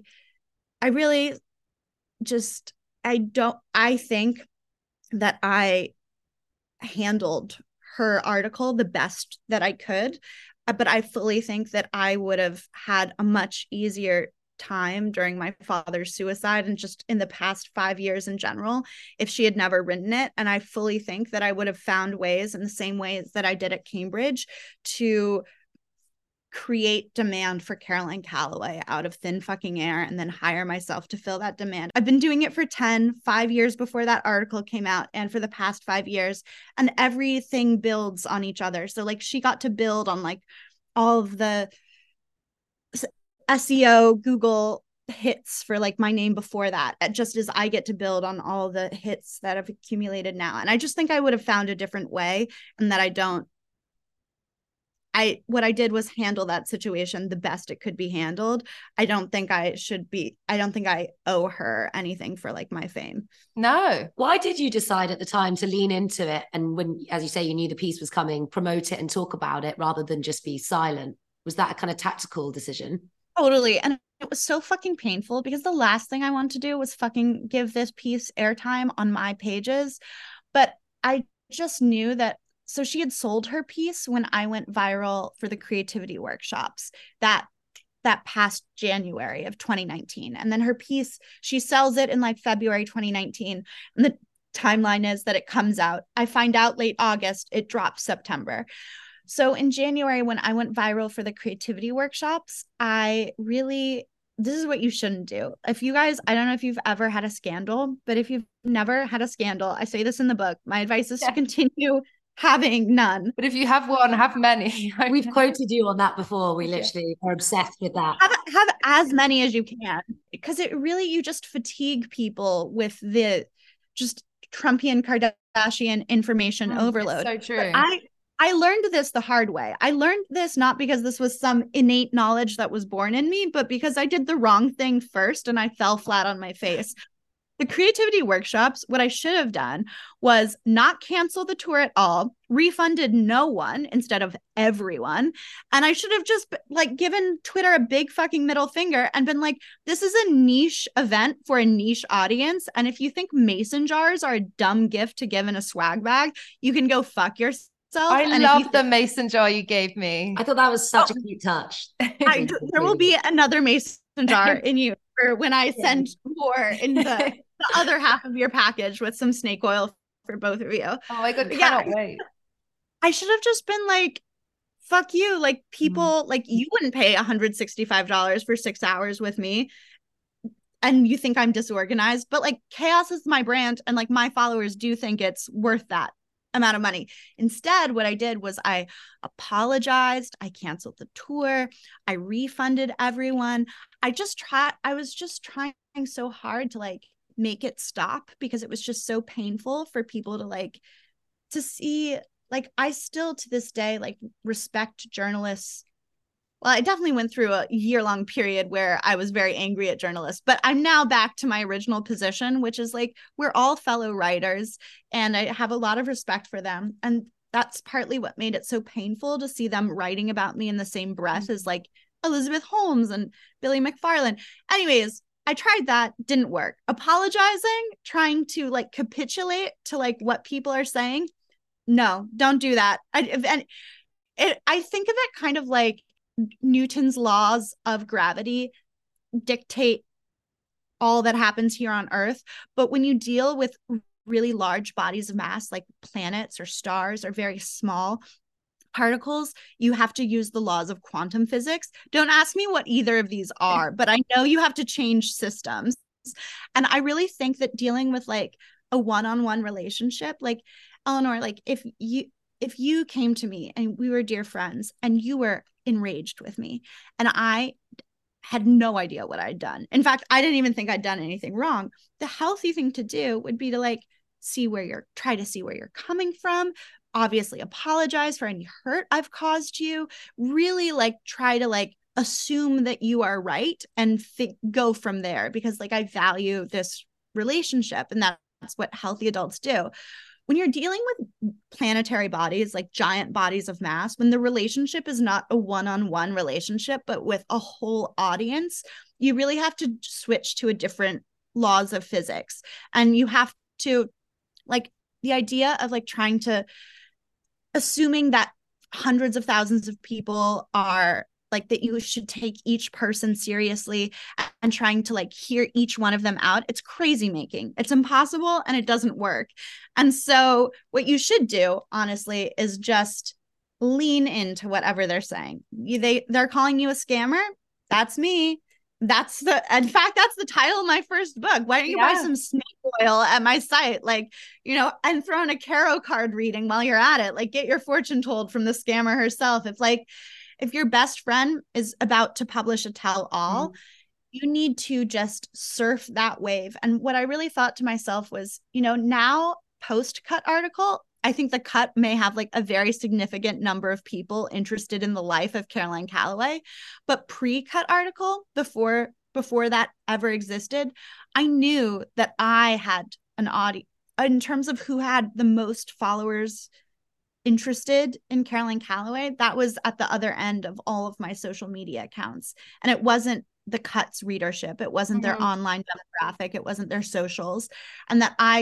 think that I handled her article the best that I could, but I fully think that I would have had a much easier time during my father's suicide and just in the past 5 years in general if she had never written it. And I fully think that I would have found ways, in the same ways that I did at Cambridge, to create demand for Caroline Calloway out of thin fucking air and then hire myself to fill that demand. I've been doing it for 5 years before that article came out, and for the past 5 years, and everything builds on each other. So like she got to build on like all of the SEO, Google hits for like my name before that, just as I get to build on all the hits that have accumulated now. And I just think I would have found a different way, and that what I did was handle that situation the best it could be handled. I don't think I owe her anything for like my fame. No. Why did you decide at the time to lean into it? And when, as you say, you knew the piece was coming, promote it and talk about it rather than just be silent? Was that a kind of tactical decision? Totally. And it was so fucking painful because the last thing I wanted to do was fucking give this piece airtime on my pages. But I just knew that. So she had sold her piece when I went viral for the creativity workshops that past January of 2019. And then her piece, she sells it in like February 2019. And the timeline is that it comes out. I find out late August, it drops September. So in January, when I went viral for the creativity workshops, this is what you shouldn't do. If you guys, I don't know if you've ever had a scandal, but if you've never had a scandal, I say this in the book, my advice is to continue having none. But if you have one, have many. We've quoted you on that before. We literally are obsessed with that. Have as many as you can, because you just fatigue people with the just Trumpian Kardashian information overload. It's so true. But I learned this the hard way. I learned this not because this was some innate knowledge that was born in me, but because I did the wrong thing first and I fell flat on my face. the creativity workshops, what I should have done was not cancel the tour at all, refunded no one instead of everyone. And I should have just like given Twitter a big fucking middle finger and been like, this is a niche event for a niche audience. And if you think mason jars are a dumb gift to give in a swag bag, you can go fuck yourself. I love the mason jar you gave me. I thought that was such a cute touch. There will be another mason jar in you for when I send more in the other half of your package with some snake oil for both of you. Oh my God, cannot wait. I should have just been like, fuck you. Like people, like you wouldn't pay $165 for 6 hours with me. And you think I'm disorganized, but like chaos is my brand. And like my followers do think it's worth that amount of money. Instead, what I did was I apologized. I canceled the tour. I refunded everyone. I was just trying so hard to like make it stop because it was just so painful for people to like to see. Like I still to this day like respect journalists. Well, I definitely went through a year-long period where I was very angry at journalists, but I'm now back to my original position, which is like we're all fellow writers and I have a lot of respect for them. And that's partly what made it so painful to see them writing about me in the same breath as like Elizabeth Holmes and Billy McFarland. Anyways, I tried that, didn't work. Apologizing, trying to like capitulate to like what people are saying. No, don't do that. I think of it kind of like Newton's laws of gravity dictate all that happens here on Earth. But when you deal with really large bodies of mass, like planets or stars or very small particles, you have to use the laws of quantum physics. Don't ask me what either of these are, but I know you have to change systems. And I really think that dealing with like a one-on-one relationship, like Eleanor, like if you came to me and we were dear friends and you were enraged with me and I had no idea what I'd done. In fact, I didn't even think I'd done anything wrong. The healthy thing to do would be to like try to see where you're coming from, obviously apologize for any hurt I've caused you, really like try to like assume that you are right and go from there because like I value this relationship and that's what healthy adults do. When you're dealing with planetary bodies, like giant bodies of mass, when the relationship is not a one-on-one relationship, but with a whole audience, you really have to switch to a different laws of physics. And you have to like the idea of like trying to assuming that hundreds of thousands of people are like that you should take each person seriously and trying to like hear each one of them out. It's crazy making. It's impossible and it doesn't work. And so what you should do, honestly, is just lean into whatever they're saying. They're calling you a scammer. That's me. In fact, that's the title of my first book. Why don't you buy some snake oil at my site? Like, and throw in a tarot card reading while you're at it. Like get your fortune told from the scammer herself. If your best friend is about to publish a tell-all, you need to just surf that wave. And what I really thought to myself was, now post-cut article, I think the cut may have like a very significant number of people interested in the life of Caroline Calloway, but pre-cut article, before that ever existed, I knew that I had an audience in terms of who had the most followers interested in Caroline Calloway. That was at the other end of all of my social media accounts. And it wasn't the Cuts readership. It wasn't their online demographic. It wasn't their socials. And that I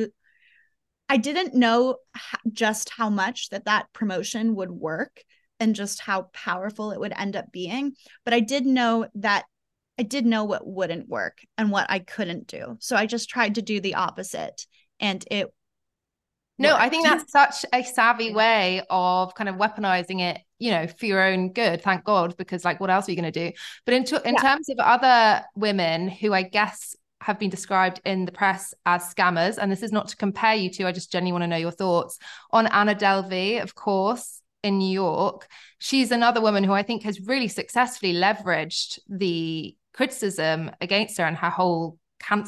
didn't know just how much that promotion would work and just how powerful it would end up being. But I did know what wouldn't work and what I couldn't do. So I just tried to do the opposite. And it No, I think that's such a savvy way of kind of weaponizing it, for your own good, thank God, because like, what else are you going to do? But in terms of other women who I guess have been described in the press as scammers, and this is not to compare you to, I just genuinely want to know your thoughts on Anna Delvey, of course, in New York. She's another woman who I think has really successfully leveraged the criticism against her and her whole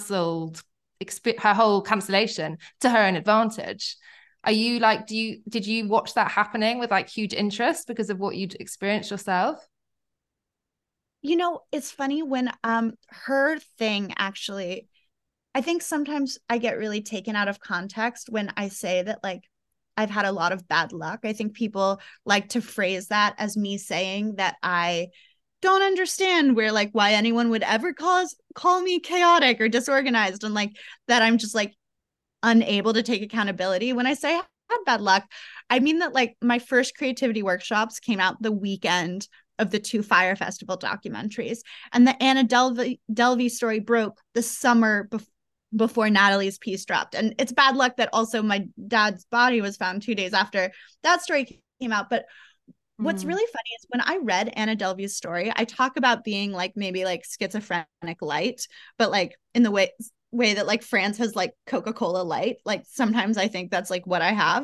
cancellation to her own advantage. Are you like, did you watch that happening with like huge interest because of what you'd experienced yourself? It's funny when her thing actually I think sometimes I get really taken out of context when I say that like I've had a lot of bad luck. I think people like to phrase that as me saying that I don't understand where like why anyone would ever call me chaotic or disorganized, and like that I'm just like unable to take accountability. When I say I had bad luck, I mean that like my first creativity workshops came out the weekend of the two Fire Festival documentaries, and the Anna Delvey story broke the summer before Natalie's piece dropped. And it's bad luck that also my dad's body was found 2 days after that story came out. But what's really funny is when I read Anna Delvey's story, I talk about being like maybe like schizophrenic light, but like in the way that like France has like Coca-Cola light. Like sometimes I think that's like what I have.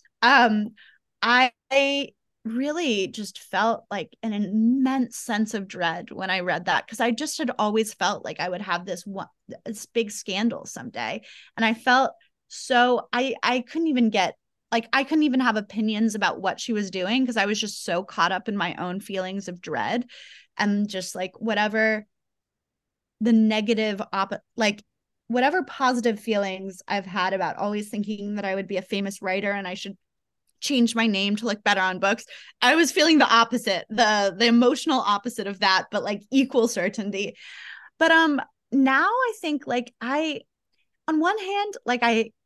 I really just felt like an immense sense of dread when I read that, because I just had always felt like I would have this big scandal someday. And I felt so I couldn't even get like I couldn't even have opinions about what she was doing because I was just so caught up in my own feelings of dread and just like whatever the negative like whatever positive feelings I've had about always thinking that I would be a famous writer and I should change my name to look better on books. I was feeling the opposite, the emotional opposite of that, but like equal certainty. But now I think like I on one hand, like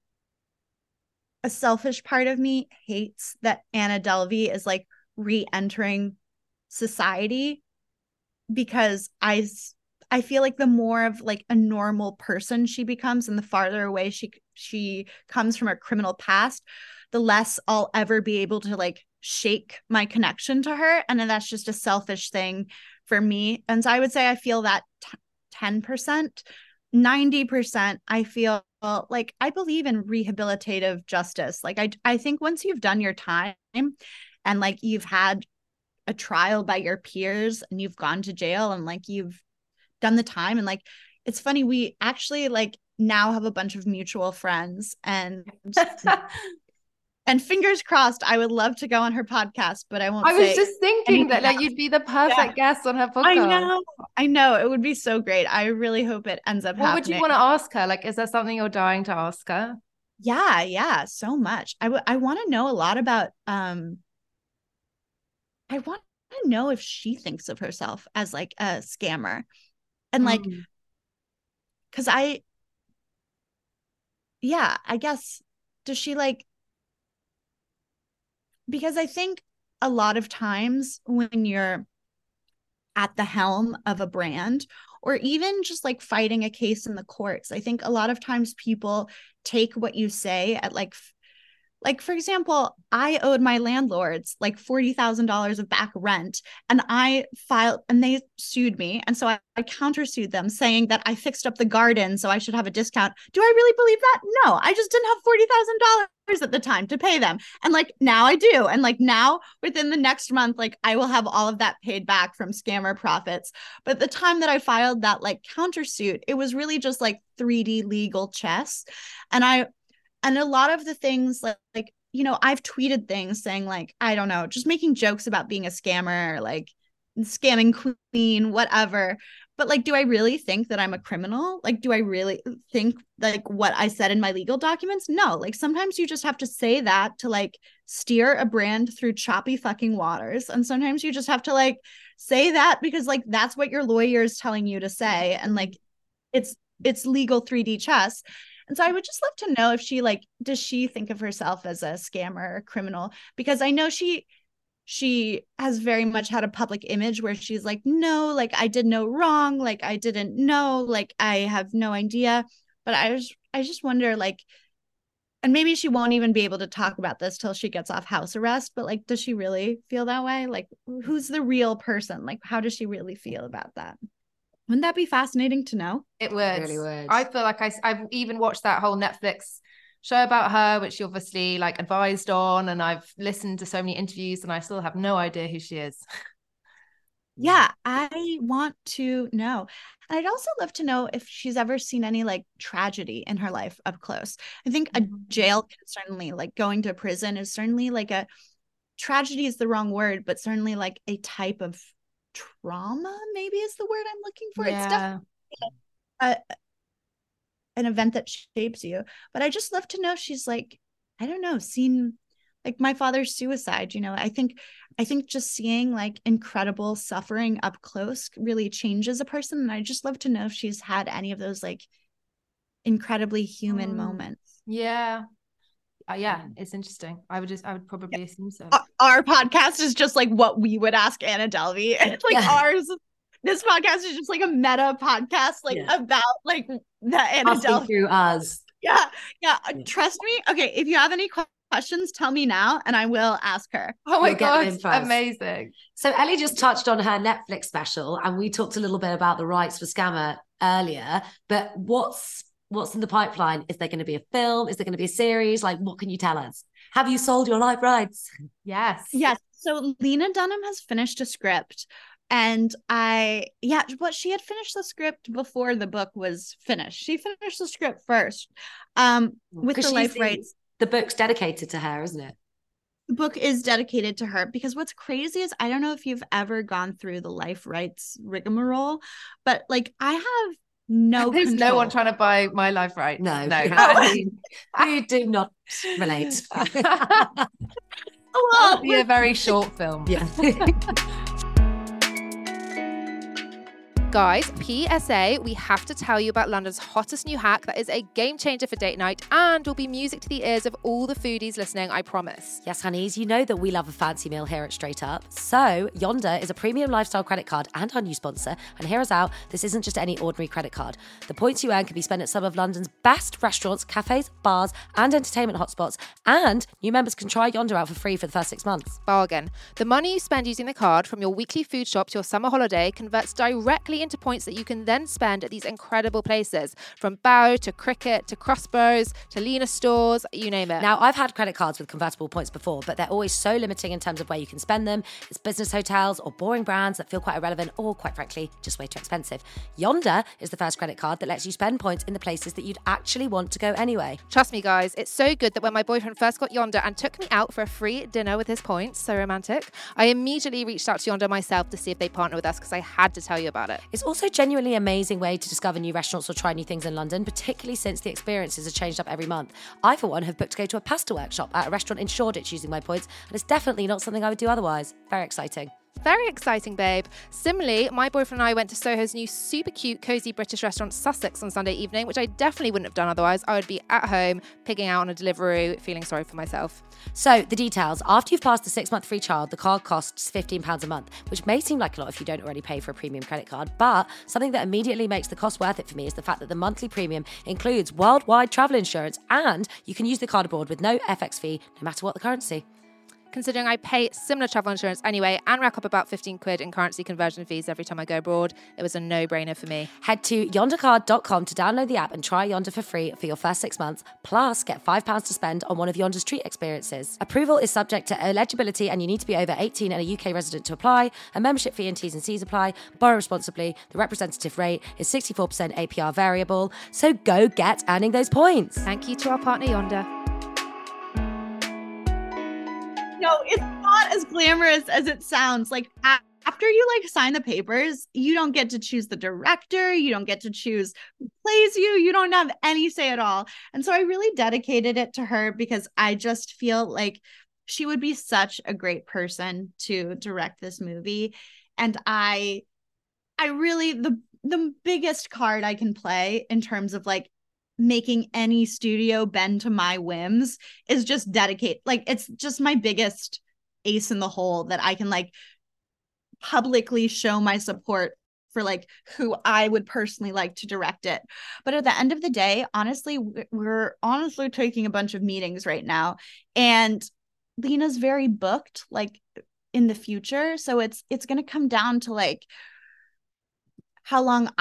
a selfish part of me hates that Anna Delvey is like re-entering society, because I feel like the more of like a normal person she becomes and the farther away she comes from her criminal past, the less I'll ever be able to like shake my connection to her. And then that's just a selfish thing for me. And so I would say I feel that 10%, 90%, I feel like I believe in rehabilitative justice. Like I think once you've done your time and like you've had a trial by your peers and you've gone to jail and like you've done the time, and like it's funny, we actually like now have a bunch of mutual friends, and and fingers crossed I would love to go on her podcast, but I won't I was just thinking that like you'd be the perfect guest on her podcast. I know it would be so great. I really hope it ends up What happening. would you want to ask her? Like, is there something you're dying to ask her? Yeah, so much. I want to know a lot about I want to know if she thinks of herself as like a scammer, and like because I guess, does she like, because I think a lot of times when you're at the helm of a brand or even just like fighting a case in the courts, I think a lot of times people take what you say at like, for example, I owed my landlords like $40,000 of back rent, and I filed and they sued me. And so I countersued them saying that I fixed up the garden, so I should have a discount. Do I really believe that? No, I just didn't have $40,000 at the time to pay them. And like now I do. And like now within the next month, like I will have all of that paid back from scammer profits. But the time that I filed that like countersuit, it was really just like 3D legal chess. And a lot of the things like, you know, I've tweeted things saying like, I don't know, just making jokes about being a scammer, or like scamming queen, whatever. But like, do I really think that I'm a criminal? Like, do I really think like what I said in my legal documents? No, like sometimes you just have to say that to like steer a brand through choppy fucking waters. And sometimes you just have to like say that because like that's what your lawyer is telling you to say. And like it's legal 3D chess. And so I would just love to know if she like, does she think of herself as a scammer or criminal? Because I know she has very much had a public image where she's like, no, like I did no wrong, like I didn't know, like I have no idea. But I just wonder like, and maybe she won't even be able to talk about this till she gets off house arrest, but like, does she really feel that way? Like, who's the real person? Like, how does she really feel about that? Wouldn't that be fascinating to know? It would. It really would. I feel like I've even watched that whole Netflix show about her, which she obviously like advised on, and I've listened to so many interviews and I still have no idea who she is. Yeah, I want to know. And I'd also love to know if she's ever seen any like tragedy in her life up close. I think a jail can certainly, like going to prison is certainly like a tragedy is the wrong word, but certainly like a type of trauma maybe is the word I'm looking for. Yeah. It's definitely an event that shapes you. But I just love to know she's like, I don't know, seen like my father's suicide, you know. I think just seeing like incredible suffering up close really changes a person. And I just love to know if she's had any of those like incredibly human moments. Yeah. Yeah, it's interesting. I would probably assume so. Our podcast is just like what we would ask Anna Delvey. It's like ours. This podcast is just like a meta podcast, like about like the Anna Delvey through us. Yeah. Trust me. Okay, if you have any questions, tell me now, and I will ask her. Oh my God, amazing. So Ellie just touched on her Netflix special, and we talked a little bit about the rights for Scammer earlier. But what's in the pipeline? Is there going to be a film? Is there going to be a series? Like, what can you tell us? Have you sold your live rights? Yes. So Lena Dunham has finished a script. And she had finished the script before the book was finished. She finished the script first with the life rights. The book's dedicated to her, isn't it? The book is dedicated to her because what's crazy is I don't know if you've ever gone through the life rights rigmarole, but like I have There's control. No one trying to buy my life right. No. I do not relate. It'll be a very short film. Yeah. Guys, PSA, we have to tell you about London's hottest new hack that is a game changer for date night and will be music to the ears of all the foodies listening, I promise. Yes, honeys, you know that we love a fancy meal here at Straight Up. So, Yonder is a premium lifestyle credit card and our new sponsor. And hear us out, this isn't just any ordinary credit card. The points you earn can be spent at some of London's best restaurants, cafes, bars, and entertainment hotspots. And new members can try Yonder out for free for the first 6 months. Bargain. The money you spend using the card from your weekly food shop to your summer holiday converts directly into points that you can then spend at these incredible places, from Bow to Cricket to Crossbows to Lena stores, you name it. Now, I've had credit cards with convertible points before, but they're always so limiting in terms of where you can spend them. It's business hotels or boring brands that feel quite irrelevant or, quite frankly, just way too expensive. Yonder is the first credit card that lets you spend points in the places that you'd actually want to go anyway. Trust me, guys, it's so good that when my boyfriend first got Yonder and took me out for a free dinner with his points, so romantic, I immediately reached out to Yonder myself to see if they'd partner with us because I had to tell you about it. It's also genuinely amazing way to discover new restaurants or try new things in London, particularly since the experiences are changed up every month. I, for one, have booked to go to a pasta workshop at a restaurant in Shoreditch using my points, and it's definitely not something I would do otherwise. Very exciting. Very exciting, babe. Similarly, my boyfriend and I went to Soho's new super cute, cozy British restaurant Sussex on Sunday evening, which I definitely wouldn't have done otherwise. I would be at home, pigging out on a Deliveroo, feeling sorry for myself. So, the details. After you've passed the 6-month free trial, the card costs £15 a month, which may seem like a lot if you don't already pay for a premium credit card, but something that immediately makes the cost worth it for me is the fact that the monthly premium includes worldwide travel insurance, and you can use the card abroad with no FX fee, no matter what the currency. Considering I pay similar travel insurance anyway and rack up about 15 quid in currency conversion fees every time I go abroad, it was a no-brainer for me. Head to yondercard.com to download the app and try Yonder for free for your first 6 months, plus get £5 to spend on one of Yonder's treat experiences. Approval is subject to eligibility and you need to be over 18 and a UK resident to apply. A membership fee and T's and C's apply. Borrow responsibly. The representative rate is 64% APR variable. So go get earning those points. Thank you to our partner Yonder. No, it's not as glamorous as it sounds. Like after you like sign the papers, you don't get to choose the director. You don't get to choose who plays you. You don't have any say at all. And so I really dedicated it to her because I just feel like she would be such a great person to direct this movie. And I really, the biggest card I can play in terms of like making any studio bend to my whims is just dedicate. Like, it's just my biggest ace in the hole that I can like publicly show my support for like who I would personally like to direct it. But at the end of the day, honestly, we're honestly taking a bunch of meetings right now, and Lena's very booked like in the future. So it's going to come down to like how long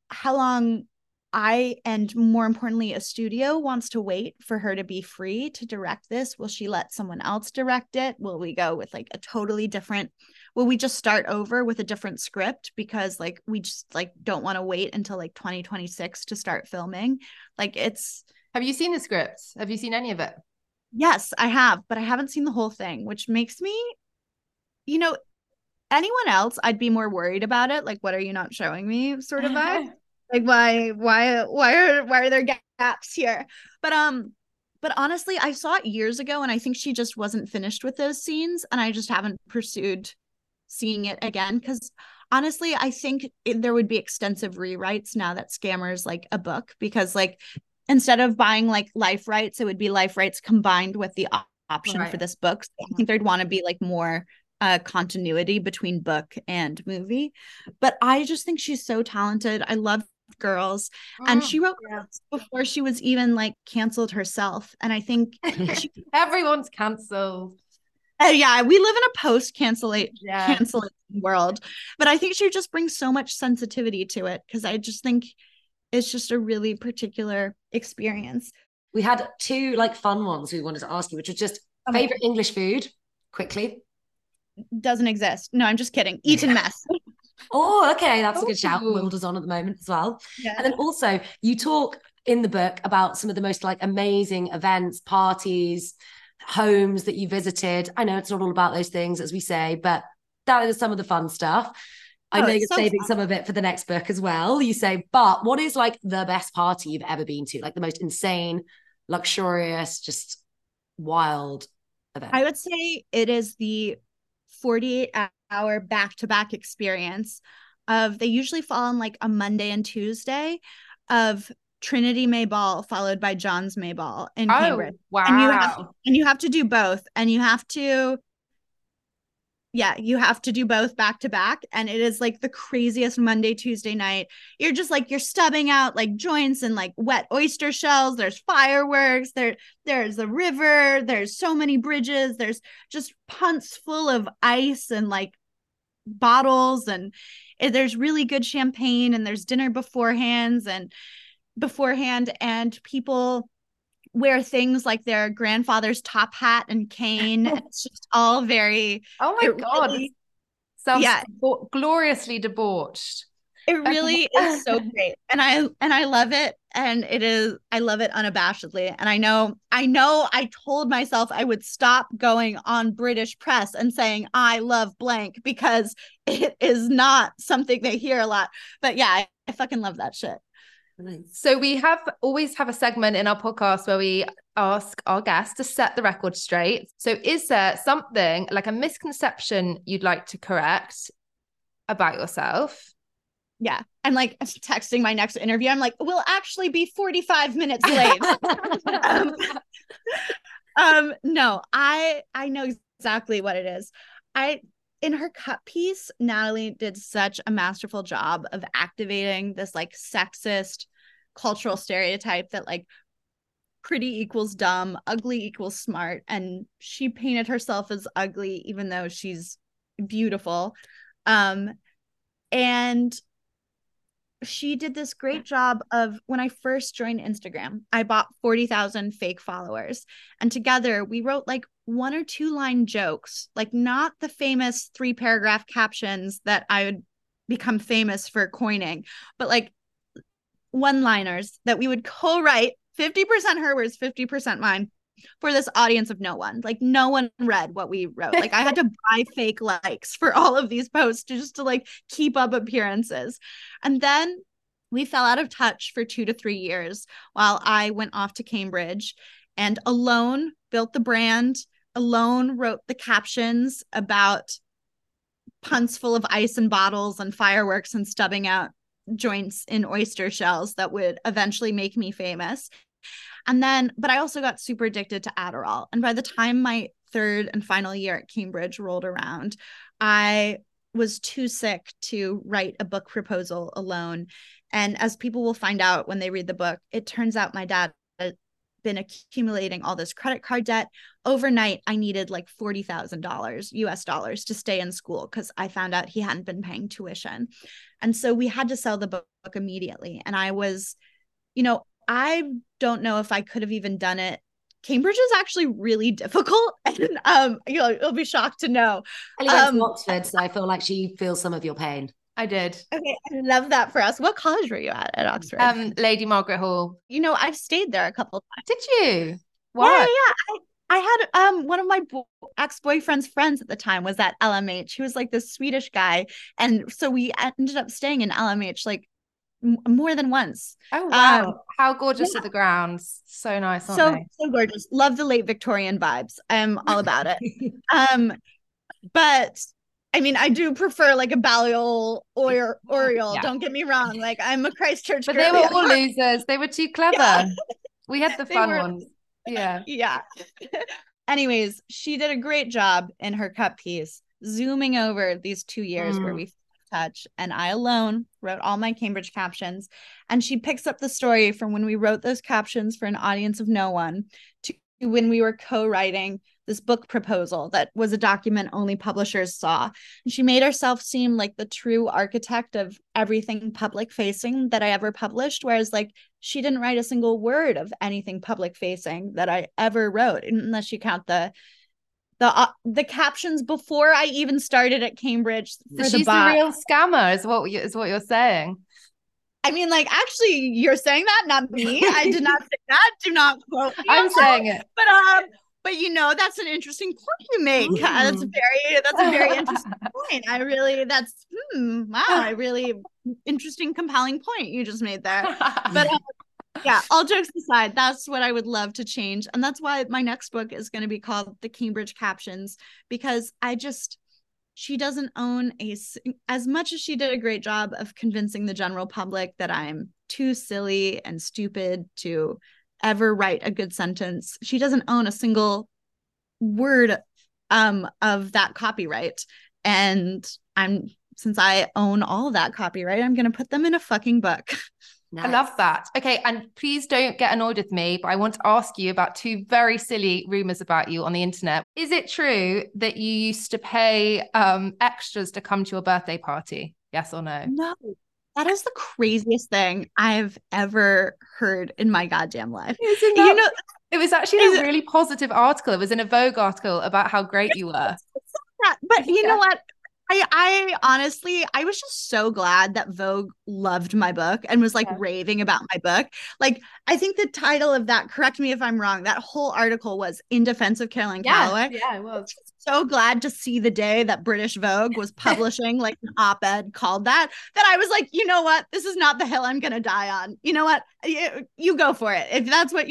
I, and more importantly, a studio wants to wait for her to be free to direct this. Will she let someone else direct it? Will we go with like a totally different, will we just start over with a different script because like we just like don't want to wait until like 2026 to start filming? Like it's. Have you seen the scripts? Have you seen any of it? Yes, I have, but I haven't seen the whole thing, which makes me, you know, anyone else, I'd be more worried about it. Like, what are you not showing me sort of vibe. Like why are there gaps here? But honestly, I saw it years ago and I think she just wasn't finished with those scenes and I just haven't pursued seeing it again because honestly, I think there would be extensive rewrites now that Scammer's like a book because like instead of buying like life rights, it would be life rights combined with the option Right. for this book. So I think there'd want to be like more continuity between book and movie. But I just think she's so talented. I love Girls, and she wrote Yeah. before she was even like canceled herself. And I think she, Everyone's cancelled. yeah, we live in a post Yeah. cancellation world, but I think she just brings so much sensitivity to it because I just think it's just a really particular experience. We had two like fun ones we wanted to ask you, which was just favorite English food, quickly. Doesn't exist. No, I'm just kidding. Eton mess. Oh, okay, that's a good shout. Ooh. Wimbledon's on at the moment as well. Yeah. And then also you talk in the book about some of the most like amazing events, parties, homes that you visited. I know it's not all about those things, as we say, but that is some of the fun stuff. I know it's you're so saving fun. some of it for the next book as well. You say, but what is like the best party you've ever been to? Like the most insane, luxurious, just wild event? I would say it is the 48-hour back-to-back experience of they usually fall on like a Monday and Tuesday of Trinity May Ball followed by John's May Ball in Cambridge. Wow. And you have to do both. And you have to you have to do both back to back. And it is like the craziest Monday, Tuesday night. You're just like, you're stubbing out like joints and like wet oyster shells. There's fireworks. There's a river. There's so many bridges. There's just punts full of ice and like bottles. And there's really good champagne and there's dinner beforehand and people wear things like their grandfather's top hat and cane. It's just all very. Oh my God. Really, sounds yeah, gloriously debauched. it really is so great. And I love it. And I love it unabashedly. And I know I told myself I would stop going on British press and saying I love blank because it is not something they hear a lot. But yeah, I fucking love that shit. So we always have a segment in our podcast where we ask our guests to set the record straight. So is there something like a misconception you'd like to correct about yourself? Yeah. I'm like texting my next interview. I'm like, we'll actually be 45 minutes late. No, I know exactly what it is. In her cut piece, Natalie did such a masterful job of activating this like sexist cultural stereotype that like pretty equals dumb, ugly equals smart. And she painted herself as ugly, even though she's beautiful. And she did this great job of when I first joined Instagram, I bought 40,000 fake followers. And together we wrote like 1 or 2 line jokes, like not the famous 3-paragraph captions that I would become famous for coining, but like one-liners that we would co-write 50% her words, 50% mine for this audience of no one. Like no one read what we wrote. Like I had to buy fake likes for all of these posts just to like keep up appearances. And then we fell out of touch for 2 to 3 years while I went off to Cambridge and alone built the brand, alone wrote the captions about punts full of ice and bottles and fireworks and stubbing out joints in oyster shells that would eventually make me famous. And then, but I also got super addicted to Adderall. And by the time my 3rd and final year at Cambridge rolled around, I was too sick to write a book proposal alone. And as people will find out when they read the book, it turns out my dad had been accumulating all this credit card debt. Overnight, I needed like $40,000 US dollars to stay in school because I found out he hadn't been paying tuition. And so we had to sell the book immediately. And I was, I don't know if I could have even done it. Cambridge is actually really difficult, and you'll be shocked to know. Ellie went to Oxford, so I feel like she feels some of your pain. I did. Okay, I love that for us. What college were you at Oxford? Lady Margaret Hall. I've stayed there a couple of times. Did you? Why? Yeah. I had one of my ex-boyfriend's friends at the time was at LMH. He was like this Swedish guy, and so we ended up staying in LMH like more than once. Oh wow! How gorgeous yeah. are the grounds? So nice, aren't So they? so gorgeous. Love the late Victorian vibes. I'm all about it. But I mean, I do prefer like a Balliol or Oriole. Yeah. Don't get me wrong. Like I'm a Christchurch But they girly were at all heart. losers. They were too clever. Yeah. We had the They fun were. ones. Yeah. Yeah. Anyways, she did a great job in her cut piece, zooming over these 2 years where we touch. And I alone wrote all my Cambridge captions. And she picks up the story from when we wrote those captions for an audience of no one to when we were co-writing this book proposal that was a document only publishers saw. And she made herself seem like the true architect of everything public facing that I ever published. Whereas like she didn't write a single word of anything public facing that I ever wrote, unless you count the captions before I even started at Cambridge. So she's the real scammer, is what you're saying. I mean, like, actually, you're saying that, not me. I did not say that. Do not quote me. I'm saying it. But you know, that's an interesting point you make. That's a very interesting point. Interesting, compelling point you just made there. But yeah, all jokes aside, that's what I would love to change. And that's why my next book is going to be called The Cambridge Captions, because she doesn't own as much as she did a great job of convincing the general public that I'm too silly and stupid to ever write a good sentence. She doesn't own a single word of that copyright. And since I own all of that copyright, I'm going to put them in a fucking book. Nice. I love that. Okay, and please don't get annoyed with me, but I want to ask you about two very silly rumors about you on the internet. Is it true that you used to pay extras to come to your birthday party? Yes or no? No. That is the craziest thing I've ever heard in my goddamn life. You know, it was actually a really positive article. It was in a Vogue article about how great you were. But you know what? I honestly, I was just so glad that Vogue loved my book and was like raving about my book. Like, I think the title of that, correct me if I'm wrong, that whole article was In Defense of Caroline Calloway. Yeah, it was. So glad to see the day that British Vogue was publishing like an op-ed called that I was like, you know what? This is not the hill I'm going to die on. You know what? You go for it. If that's what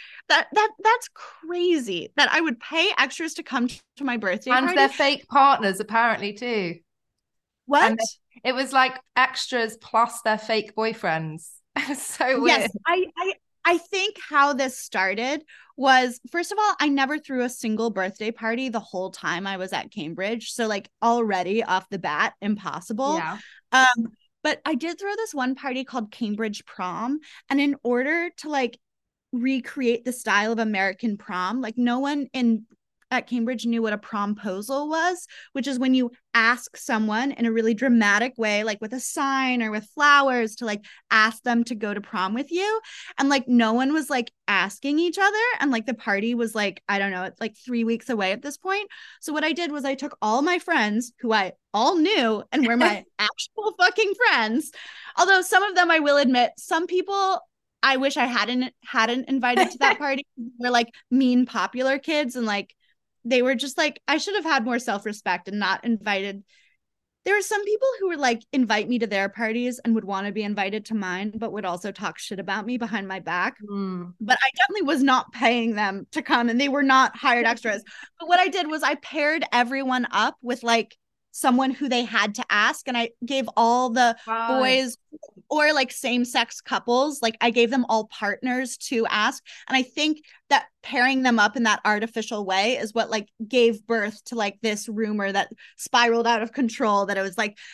that's crazy that I would pay extras to come to my birthday and party. Their fake partners apparently too. What? And it was like extras plus their fake boyfriends. So weird. Yes, I think how this started was, first of all, I never threw a single birthday party the whole time I was at Cambridge. So like already off the bat, impossible. Yeah. But I did throw this one party called Cambridge Prom. And in order to like recreate the style of American prom, like no one at Cambridge knew what a promposal was, which is when you ask someone in a really dramatic way, like with a sign or with flowers, to like ask them to go to prom with you. And like no one was like asking each other. And like the party was like, I don't know, it's like 3 weeks away at this point. So what I did was I took all my friends who I all knew and were my actual fucking friends. Although some of them, I will admit, some people I wish I hadn't invited to that party. They're like mean popular kids, and like they were just like, I should have had more self-respect and not invited. There were some people who would like invite me to their parties and would want to be invited to mine, but would also talk shit about me behind my back. But I definitely was not paying them to come, and they were not hired extras. But what I did was I paired everyone up with like someone who they had to ask, and I gave all the boys or like same-sex couples, like I gave them all partners to ask. And I think that pairing them up in that artificial way is what like gave birth to like this rumor that spiraled out of control, that it was like,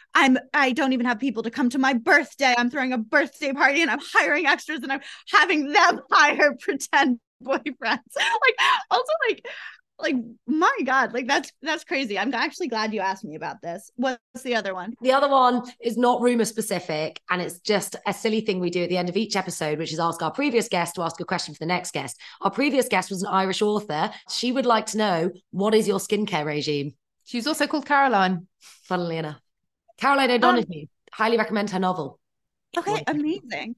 I don't even have people to come to my birthday. I'm throwing a birthday party and I'm hiring extras and I'm having them hire pretend boyfriends. Like also like my God, like that's crazy. I'm actually glad you asked me about this. What's the other one? The other one is not rumor specific, and it's just a silly thing we do at the end of each episode, which is ask our previous guest to ask a question for the next guest. Our previous guest was an Irish author. She would like to know, what is your skincare regime? She's also called Caroline, funnily enough. Caroline O'Donoghue. Highly recommend her novel. Okay, amazing.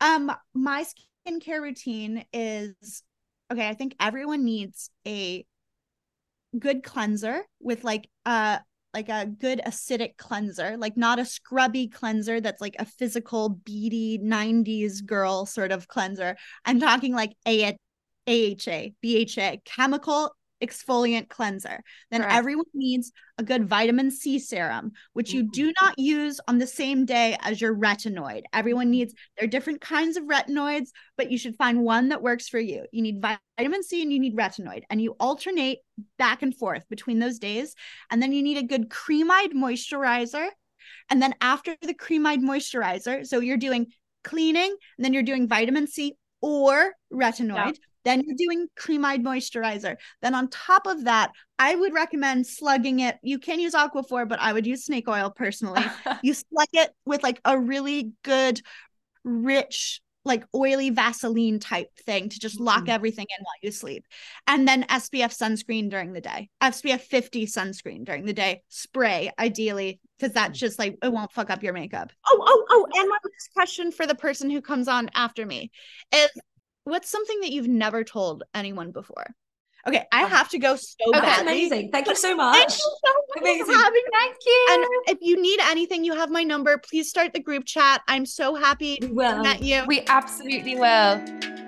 My skincare routine is, okay, I think everyone needs a good cleanser with like a like a good acidic cleanser, like not a scrubby cleanser that's like a physical beady 90s girl sort of cleanser. I'm talking like AHA, BHA, chemical exfoliant cleanser. Then Correct. everyone needs a good vitamin C serum, which you do not use on the same day as your retinoid. Everyone needs, there are different kinds of retinoids, but you should find one that works for you. You need vitamin C and you need retinoid, and you alternate back and forth between those days. And then you need a good cream-eyed moisturizer. And then after the cream-eyed moisturizer, so you're doing cleaning, and then you're doing vitamin C or retinoid. Yeah. Then you're doing cream-eyed moisturizer. Then on top of that, I would recommend slugging it. You can use Aquaphor, but I would use snake oil personally. You slug it with like a really good, rich, like oily Vaseline type thing to just lock everything in while you sleep. And then SPF sunscreen during the day. SPF 50 sunscreen during the day. Spray, ideally, because that's just like, it won't fuck up your makeup. Oh, and my last question for the person who comes on after me is, what's something that you've never told anyone before? Okay, I have to go so badly. That's amazing. Thank you so much. Thank you so much amazing. for having me. Thank you. And if you need anything, you have my number. Please start the group chat. I'm so happy we will. to meet you. We absolutely will.